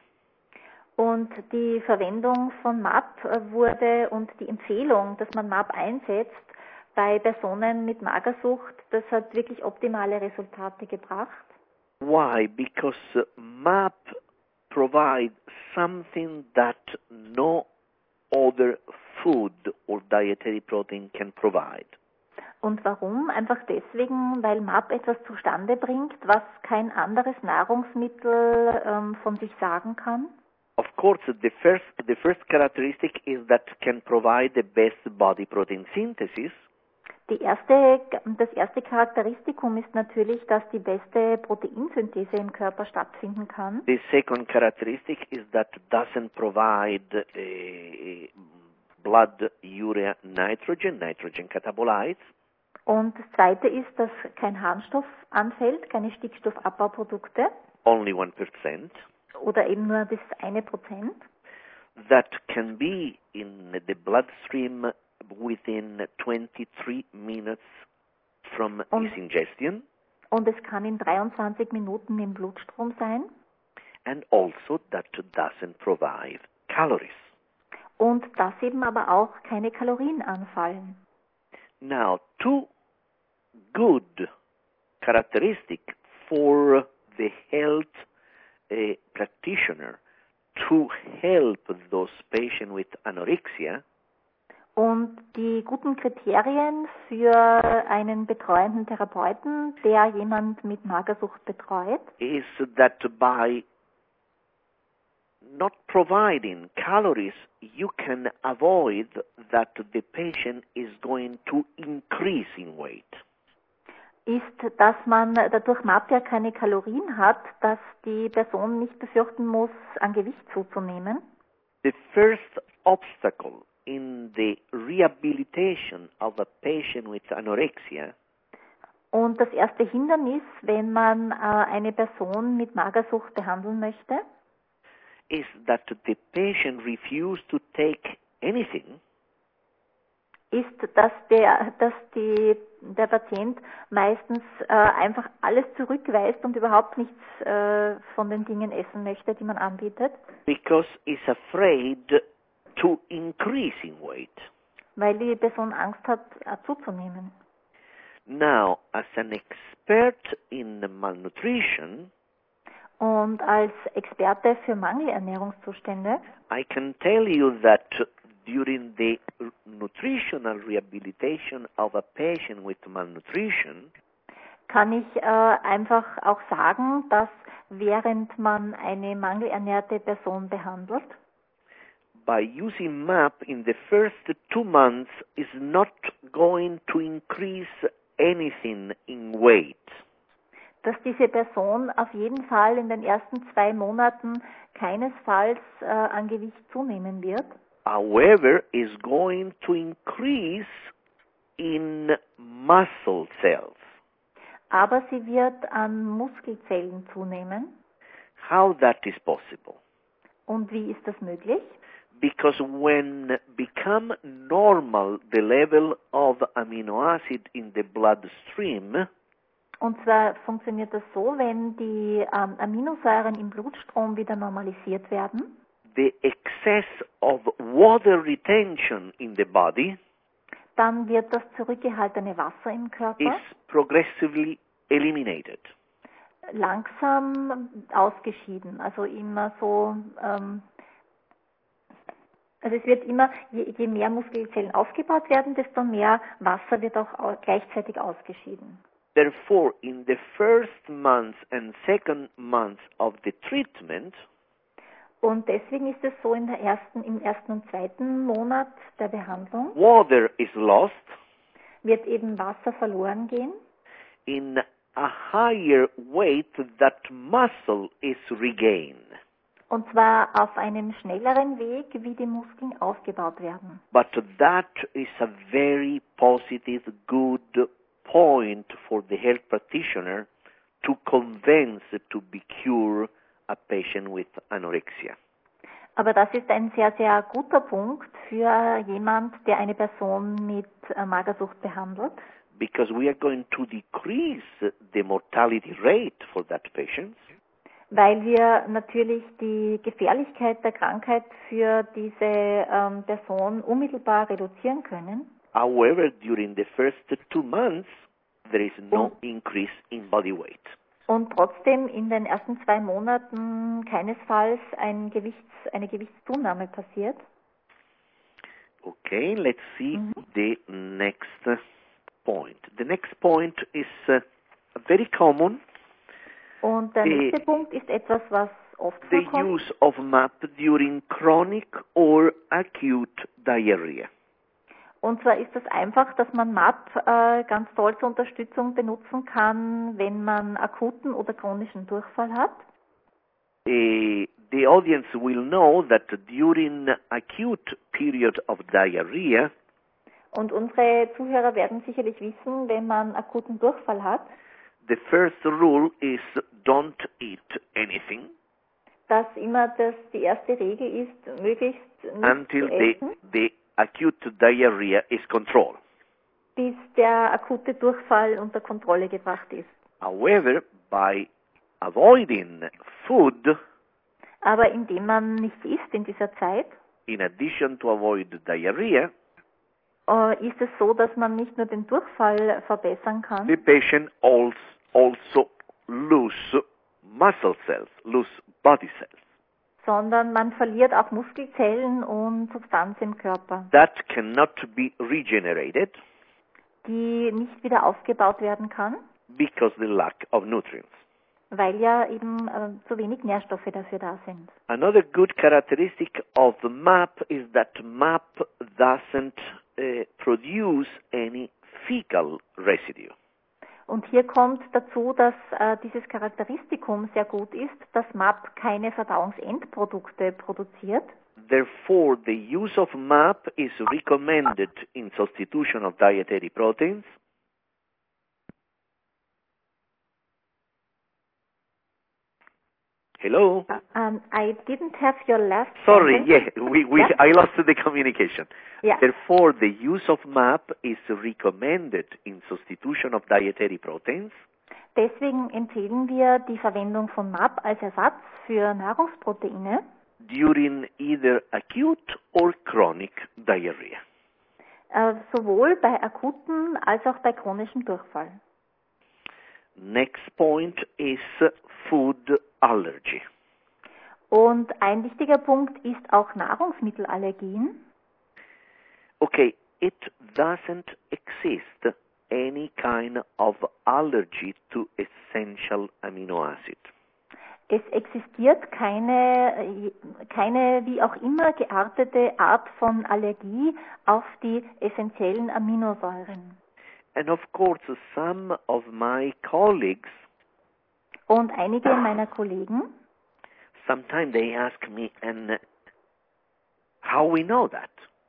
Und die Verwendung von M A P wurde und die Empfehlung, dass man M A P einsetzt bei Personen mit Magersucht, das hat wirklich optimale Resultate gebracht. Why? Because uh, M A P provides something that no other food or dietary protein can provide. Und warum? Einfach deswegen, weil M A P etwas zustande bringt, was kein anderes Nahrungsmittel ähm, von sich sagen kann. Of course, the first the first characteristic is that can provide the best body protein synthesis. Die erste, das erste Charakteristikum ist natürlich, dass die beste Proteinsynthese im Körper stattfinden kann. The second characteristic is that doesn't provide uh, blood, urea, nitrogen, nitrogen catabolites. Und das zweite ist, dass kein Harnstoff anfällt, keine Stickstoffabbauprodukte. Only one percent. Oder eben nur das eine Prozent. That can be in the bloodstream within twenty-three minutes from und, its ingestion. Und es kann in dreiundzwanzig Minuten im Blutstrom sein. And also that doesn't provide calories. Und dass eben aber auch keine Kalorien anfallen. Now, two good characteristics for the health uh, practitioner to help those patients with anorexia. Und die guten Kriterien für einen betreuenden Therapeuten, der jemand mit Magersucht betreut, is that by not providing calories, you can avoid that the patient is going to increase in weight. Ist, dass man dadurch M A P ja keine Kalorien hat, dass die Person nicht befürchten muss, an Gewicht zuzunehmen. The first obstacle in the rehabilitation of a patient with anorexia und das erste Hindernis, wenn man äh, eine Person mit Magersucht behandeln möchte, is that the patient refused to take anything, ist, dass der, dass die, der Patient meistens äh, einfach alles zurückweist und überhaupt nichts äh, von den Dingen essen möchte, die man anbietet. Because he's afraid to increase in weight. Weil die Person Angst hat, äh, zuzunehmen. Now, as an expert in malnutrition, und als Experte für Mangelernährungszustände, I can tell you that during the nutritional rehabilitation of a patient with malnutrition, kann ich äh, einfach auch sagen, dass während man eine mangelernährte Person behandelt, by using M A P in the first two months is not going to increase anything in weight. Dass diese Person auf jeden Fall in den ersten zwei Monaten keinesfalls äh, an Gewicht zunehmen wird. However, is going to increase in muscle cells. Aber sie wird an Muskelzellen zunehmen. How that is possible? Und wie ist das möglich? Because when become normal the level of amino acid in the bloodstream, und zwar funktioniert das so, wenn die ähm, Aminosäuren im Blutstrom wieder normalisiert werden, the excess of water retention in the body dann wird das zurückgehaltene Wasser im Körper is progressively eliminated. langsam ausgeschieden. Also immer so, ähm, also es wird immer, je, je mehr Muskelzellen aufgebaut werden, desto mehr Wasser wird auch au- gleichzeitig ausgeschieden. Therefore, in the first month and second month of the treatment, Und deswegen ist es so in der ersten, im ersten und zweiten Monat der Behandlung water is lost. wird eben Wasser verloren gehen. in a higher weight that muscle is regained. Und zwar auf einem schnelleren Weg, wie die Muskeln aufgebaut werden. But that is a very positive, good point for the health practitioner to convince to be cure a patient with anorexia. Aber das ist ein sehr, sehr guter Punkt für jemand, der eine Person mit äh, Magersucht behandelt. Because we are going to decrease the mortality rate for that patient. Weil wir natürlich die Gefährlichkeit der Krankheit für diese ähm, Person unmittelbar reduzieren können. However, during the first two months, there is no increase in body weight. Und trotzdem in den ersten zwei Monaten keinesfalls ein Gewichts, eine Gewichtszunahme passiert. Okay, let's see Mhm. the next point. The next point is uh, very common. Und der The- nächste Punkt ist etwas, was oft The vorkommt. use of M A P during chronic or acute diarrhea. Und zwar ist es einfach, dass man M A P äh, ganz toll zur Unterstützung benutzen kann, wenn man akuten oder chronischen Durchfall hat. Uh, the audience will know that during acute period of diarrhea, Und unsere Zuhörer werden sicherlich wissen, wenn man akuten Durchfall hat, the first rule is don't eat anything dass immer das die erste Regel ist, möglichst nicht until zu the, essen, the acute diarrhea is controlled. bis der akute Durchfall unter Kontrolle gebracht ist. However, by avoiding food, Aber indem man nichts isst in dieser Zeit, in addition to avoid diarrhea, äh, ist es so, dass man nicht nur den Durchfall verbessern kann, the patient also, also lose muscle cells, lose body cells. sondern man verliert auch Muskelzellen und Substanz im Körper, That cannot be regenerated die nicht wieder aufgebaut werden kann, because the lack of nutrients. weil ja eben äh, zu wenig Nährstoffe dafür da sind. Another good characteristic of the M A P is that M A P doesn't uh, produce any fecal residue. Und hier kommt dazu, dass äh, dieses Charakteristikum sehr gut ist, dass M A P keine Verdauungsendprodukte produziert. Therefore, the use of M A P is recommended in substitution of dietary proteins. Hello? Um, I didn't have your last Sorry, sentence. yeah, we, we, Yeah? I lost the communication. Yeah. Therefore, the use of M A P is recommended in substitution of dietary proteins. Deswegen empfehlen wir die Verwendung von M A P als Ersatz für Nahrungsproteine During either acute or chronic diarrhea. äh, sowohl bei akuten als auch bei chronischem Durchfall. Next point is food allergy. Und ein wichtiger Punkt ist auch Nahrungsmittelallergien. Okay, it doesn't exist any kind of allergy to essential amino acid. Es existiert keine, keine wie auch immer geartete Art von Allergie auf die essentiellen Aminosäuren. And of course, some of my colleagues, Und einige meiner Kollegen, sometimes they ask me, and how we know that?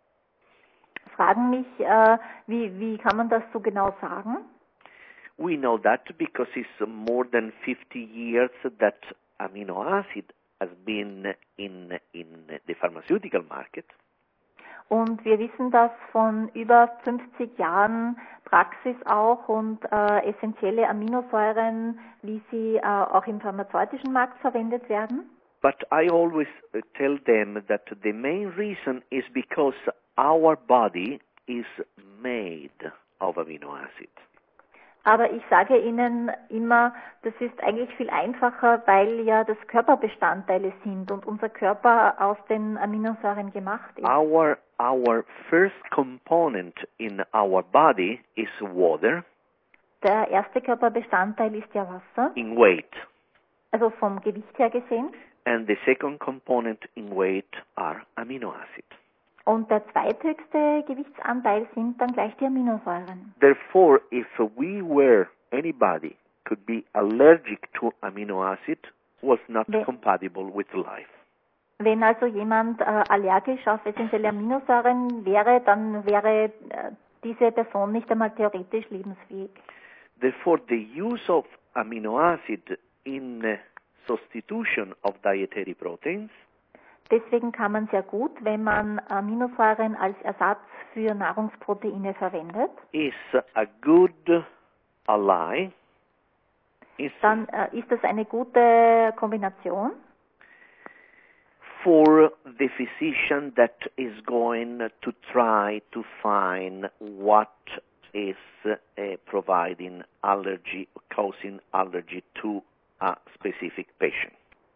fragen mich, äh, wie, wie kann man das so genau sagen? We know that because it's more than fifty years that amino acid has been in, in the pharmaceutical market. Und wir wissen das von über fünfzig Jahren Praxis auch und äh, essentielle Aminosäuren, wie sie äh, auch im pharmazeutischen Markt verwendet werden. But I always uh, tell them that the main reason is because our body is made of amino acid. Aber ich sage Ihnen immer, das ist eigentlich viel einfacher, weil ja das Körperbestandteile sind und unser Körper aus den Aminosäuren gemacht ist. Our, our first component in our body is water Der erste Körperbestandteil ist ja Wasser, in weight, also vom Gewicht her gesehen. and the second component in weight are amino acid. Und der zweithöchste Gewichtsanteil sind dann gleich die Aminosäuren. Therefore, if we were anybody could be allergic to amino acid was not Wenn- compatible with life. Wenn also jemand äh, allergisch auf essentielle Aminosäuren wäre, dann wäre äh, diese Person nicht einmal theoretisch lebensfähig. Therefore, the use of amino acid in uh, substitution of dietary proteins Deswegen kann man sehr gut, wenn man Aminosäuren als Ersatz für Nahrungsproteine verwendet, is a good ally. Is dann äh, ist das eine gute Kombination for the physician that is going to try to find what is uh, providing allergy, causing allergy to a specific patient.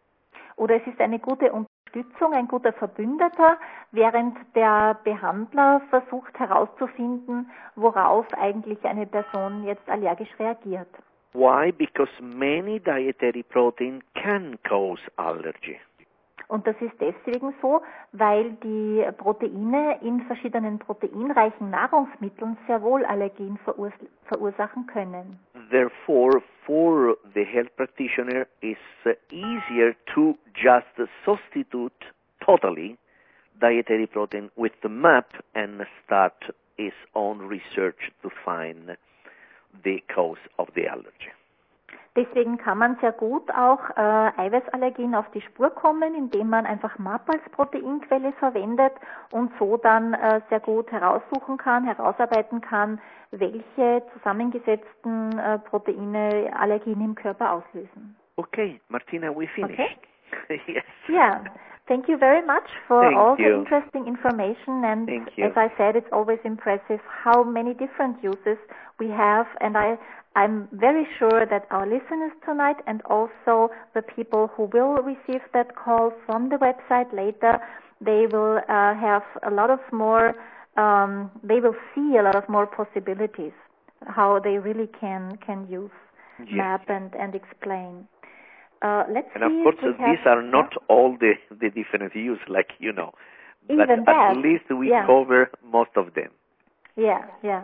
oder es ist eine gute Unterstützung, ein guter Verbündeter, während der Behandler versucht herauszufinden, worauf eigentlich eine Person jetzt allergisch reagiert. Why? Because many dietary protein can cause allergy. Und das ist deswegen so, weil die Proteine in verschiedenen proteinreichen Nahrungsmitteln sehr wohl Allergien verurs verursachen können. Therefore, for the health practitioner, it's uh, easier to just substitute totally dietary protein with the M A P and start his own research to find the cause of the allergy. Deswegen kann man sehr gut auch äh, Eiweißallergien auf die Spur kommen, indem man einfach M A P als Proteinquelle verwendet und so dann äh, sehr gut heraussuchen kann, herausarbeiten kann, welche zusammengesetzten äh, Proteine Allergien im Körper auslösen. Okay, Martina, we finished. Okay. Yes. Yeah. Thank you very much for Thank all you. the interesting information, and Thank you. as I said, it's always impressive how many different uses we have, and I, I'm very sure that our listeners tonight and also the people who will receive that call from the website later, they will uh, have a lot of more, um, they will see a lot of more possibilities, how they really can, can use Yes. M A P and, and explain. Uh, let's And of see course, if we uh, have, these are not all the, the different views, like you know. But Even at that, least we yeah. cover most of them. Yeah, yeah.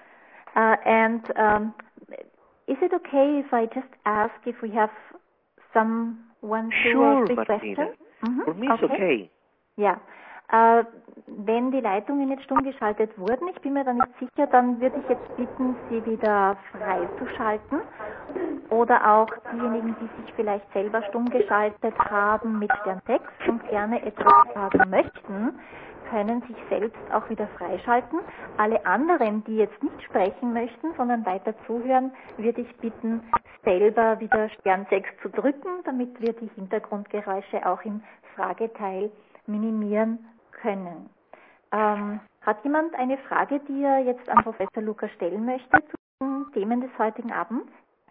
Uh, and um, is it okay if I just ask if we have some one, two, Sure, or three Martina. questions? Mhm, For me, it's okay. Ja. Äh, wenn die Leitungen jetzt stumm geschaltet wurden, ich bin mir da nicht sicher, dann würde ich jetzt bitten, sie wieder freizuschalten. Oder auch diejenigen, die sich vielleicht selber stumm geschaltet haben mit dem Text und gerne etwas sagen möchten, können sich selbst auch wieder freischalten. Alle anderen, die jetzt nicht sprechen möchten, sondern weiter zuhören, würde ich bitten, selber wieder Stern sechs zu drücken, damit wir die Hintergrundgeräusche auch im Frageteil minimieren können. Ähm, hat jemand eine Frage, die er jetzt an Professor Luca stellen möchte zu den Themen des heutigen Abends?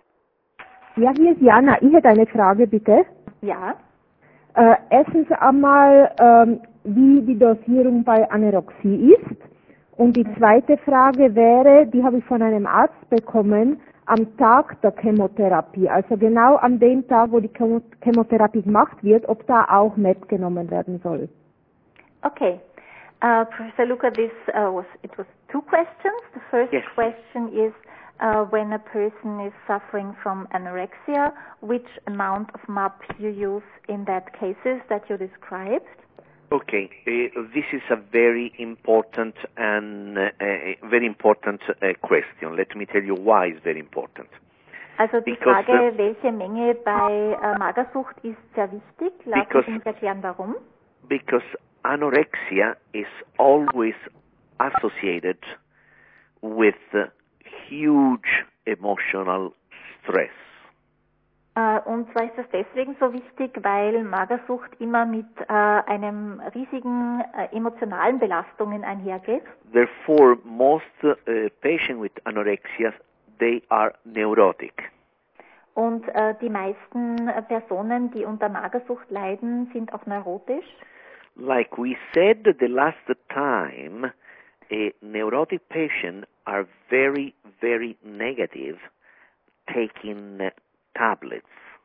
Ja, hier ist Jana. Ich hätte eine Frage, bitte. Ja. Äh, erstens einmal, ähm, wie die Dosierung bei Anorexie ist. Und die zweite Frage wäre, die habe ich von einem Arzt bekommen, am Tag der Chemotherapie, also genau an dem Tag, wo die Chemotherapie gemacht wird, ob da auch M A P genommen werden soll. Okay. Uh, Professor Luca, this uh, was it was two questions. The first Yes. question is uh, when a person is suffering from anorexia, which amount of M A P you use in that cases that you described? Okay, uh, this is a very important and uh, uh, very important uh, question. Let me tell you why it's very important. Also die Because, Frage, uh, welche Menge bei äh, Magersucht ist sehr wichtig. Lassen Because- Sie mich erklären, warum. Because anorexia is always associated with uh, huge emotional stress. Äh, und zwar ist das deswegen so wichtig, weil Magersucht immer mit äh, einem riesigen äh, emotionalen Belastungen einhergeht. Therefore, most uh, patients with anorexia, they are neurotic. Und äh, die meisten äh, Personen, die unter Magersucht leiden, sind auch neurotisch. Like we said the last time, a neurotic patient are very, very negative taking uh, tablets.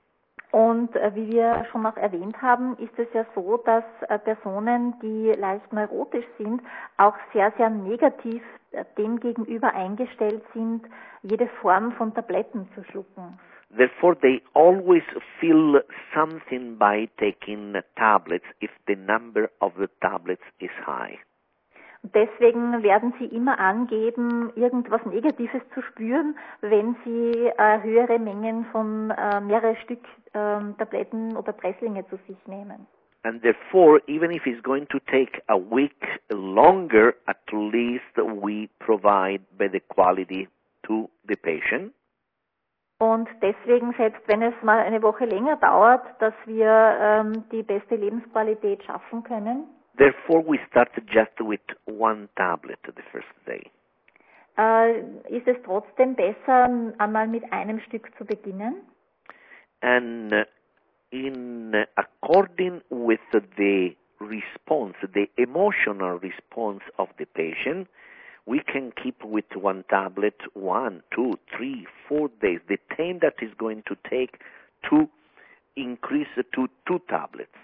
Und äh, wie wir schon auch erwähnt haben, ist es ja so, dass äh, Personen, die leicht neurotisch sind, auch sehr, sehr negativ äh, dem gegenüber eingestellt sind, jede Form von Tabletten zu schlucken. Therefore, they always feel something by taking tablets if the number of the tablets is high. Deswegen werden Sie immer angeben, irgendwas Negatives zu spüren, wenn Sie äh, höhere Mengen von äh, mehrere Stück äh, Tabletten oder Presslinge zu sich nehmen. And therefore, even if it's going to take a week longer, at least we provide better quality to the patient. Und deswegen, selbst wenn es mal eine Woche länger dauert, dass wir ähm, die beste Lebensqualität schaffen können, Therefore, we start just with one tablet the first day. äh, ist es trotzdem besser, einmal mit einem Stück zu beginnen. And uh, in uh, according with the response, the emotional response of the patient, we can keep with one tablet one, two, three, four days. The time that is going to take to increase to two tablets.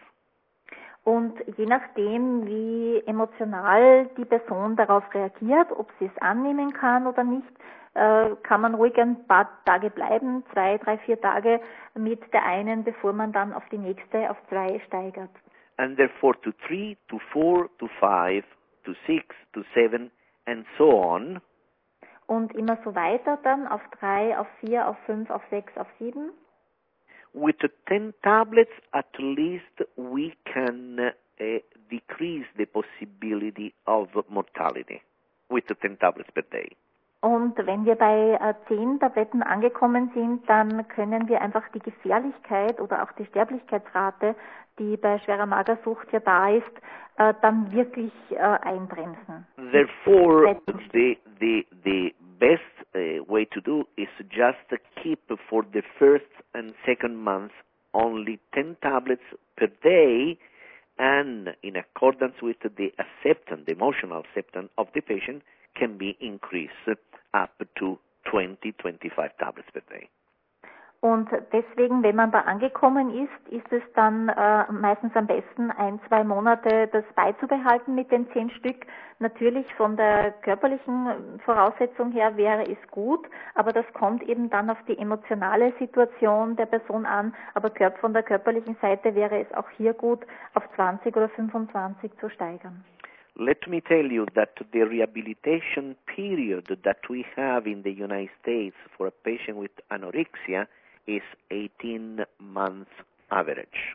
Und je nachdem, wie emotional die Person darauf reagiert, ob sie es annehmen kann oder nicht, äh, kann man ruhig ein paar Tage bleiben, zwei, drei, vier Tage mit der einen, bevor man dann auf die nächste, auf zwei steigert. And therefore to three, to four, to five, to six, to seven, and so on. Und immer so weiter dann auf drei, auf vier, auf fünf, auf sechs, auf sieben. With ten tablets, at least we can uh, decrease the possibility of mortality with the ten tablets per day. Und wenn wir bei äh, zehn Tabletten angekommen sind, dann können wir einfach die Gefährlichkeit oder auch die Sterblichkeitsrate, die bei schwerer Magersucht ja da ist, äh, dann wirklich äh, einbremsen. Therefore, the the the best uh, way to do is just to keep for the first and second month only ten tablets per day, and in accordance with the acceptance, the emotional acceptance of the patient, can be increased up to twenty, twenty-five tablets per day. Und deswegen, wenn man da angekommen ist, ist es dann äh, meistens am besten, ein, zwei Monate das beizubehalten mit den zehn Stück. Natürlich von der körperlichen Voraussetzung her wäre es gut, aber das kommt eben dann auf die emotionale Situation der Person an. Aber von der körperlichen Seite wäre es auch hier gut, auf zwanzig oder fünfundzwanzig zu steigern. Let me tell you that the rehabilitation period that we have in the United States for a patient with anorexia is eighteen months average.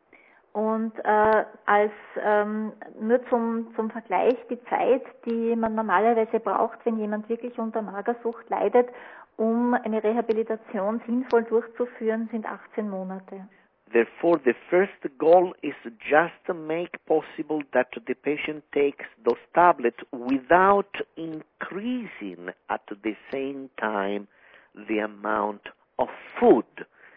Und äh, als ähm, nur zum, zum Vergleich, die Zeit, die man normalerweise braucht, wenn jemand wirklich unter Magersucht leidet, um eine Rehabilitation sinnvoll durchzuführen, sind achtzehn Monate. Therefore, the first goal is just to make possible that the patient takes those tablets without increasing at the same time the amount of food,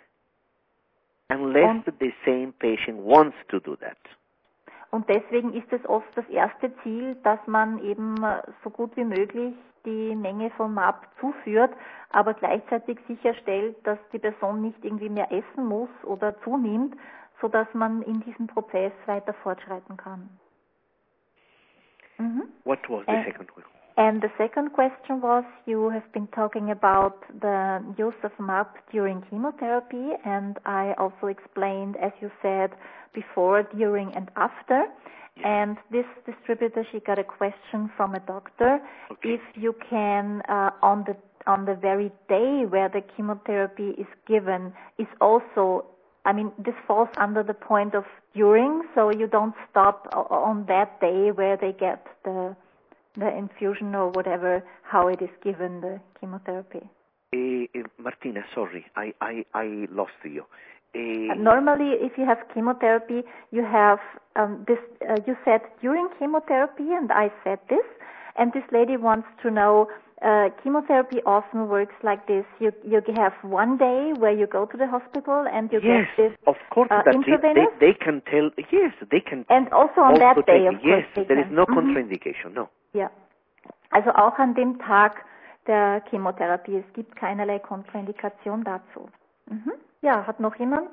unless und, the same patient wants to do that. Und deswegen ist es oft das erste Ziel, dass man eben so gut wie möglich die Menge von M A P zuführt, aber gleichzeitig sicherstellt, dass die Person nicht irgendwie mehr essen muss oder zunimmt, sodass man in diesem Prozess weiter fortschreiten kann. Mm-hmm. What was the and, second one? And the second question was, you have been talking about the use of M A P during chemotherapy, and I also explained, as you said, before, during, and after. Yeah. And this distributor, she got a question from a doctor, okay. If you can, uh, on the on the very day where the chemotherapy is given, is also, I mean, this falls under the point of during, so you don't stop on that day where they get the the infusion or whatever, how it is given, the chemotherapy. Uh, uh, Martina, sorry, I, I, I lost you. Uh, normally, if you have chemotherapy, you have um, this, uh, you said during chemotherapy, and I said this, and this lady wants to know, uh, chemotherapy often works like this. You you have one day where you go to the hospital and you yes, get this of course, uh, that intravenous. They, they can tell, yes, they can. And also on also that day, take, of yes, course. there is no mhm. contraindication, no. Ja, also auch an dem Tag der Chemotherapie. Es gibt keinerlei Kontraindikation dazu. Mhm. Ja, hat noch jemand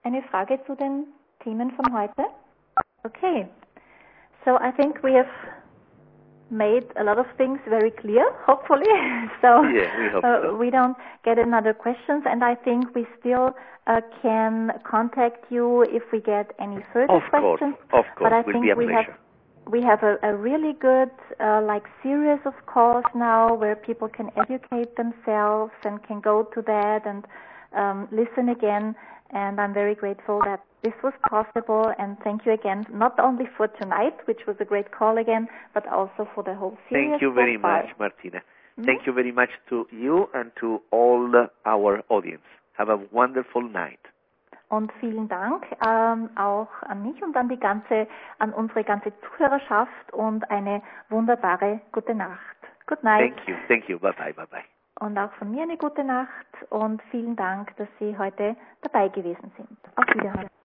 eine Frage zu den Themen von heute? Okay. So I think we have made a lot of things very clear, hopefully. so yeah, we, hope uh, so. we don't get another questions, and I think we still uh, can contact you if we get any further of questions. Course, of course, but I will think be a we pleasure. have we have a, a really good uh, like series of calls now where people can educate themselves and can go to that and um, listen again. And I'm very grateful that this was possible, and thank you again, not only for tonight, which was a great call again, but also for the whole series. Thank you very so far. much, Martina. Mm-hmm. Thank you very much to you and to all our audience. Have a wonderful night. Und vielen Dank ähm, auch an mich und an die ganze, an unsere ganze Zuhörerschaft und eine wunderbare gute Nacht. Good night. Thank you, thank you. Bye bye, bye bye. Und auch von mir eine gute Nacht und vielen Dank, dass Sie heute dabei gewesen sind. Auf Wiederhören.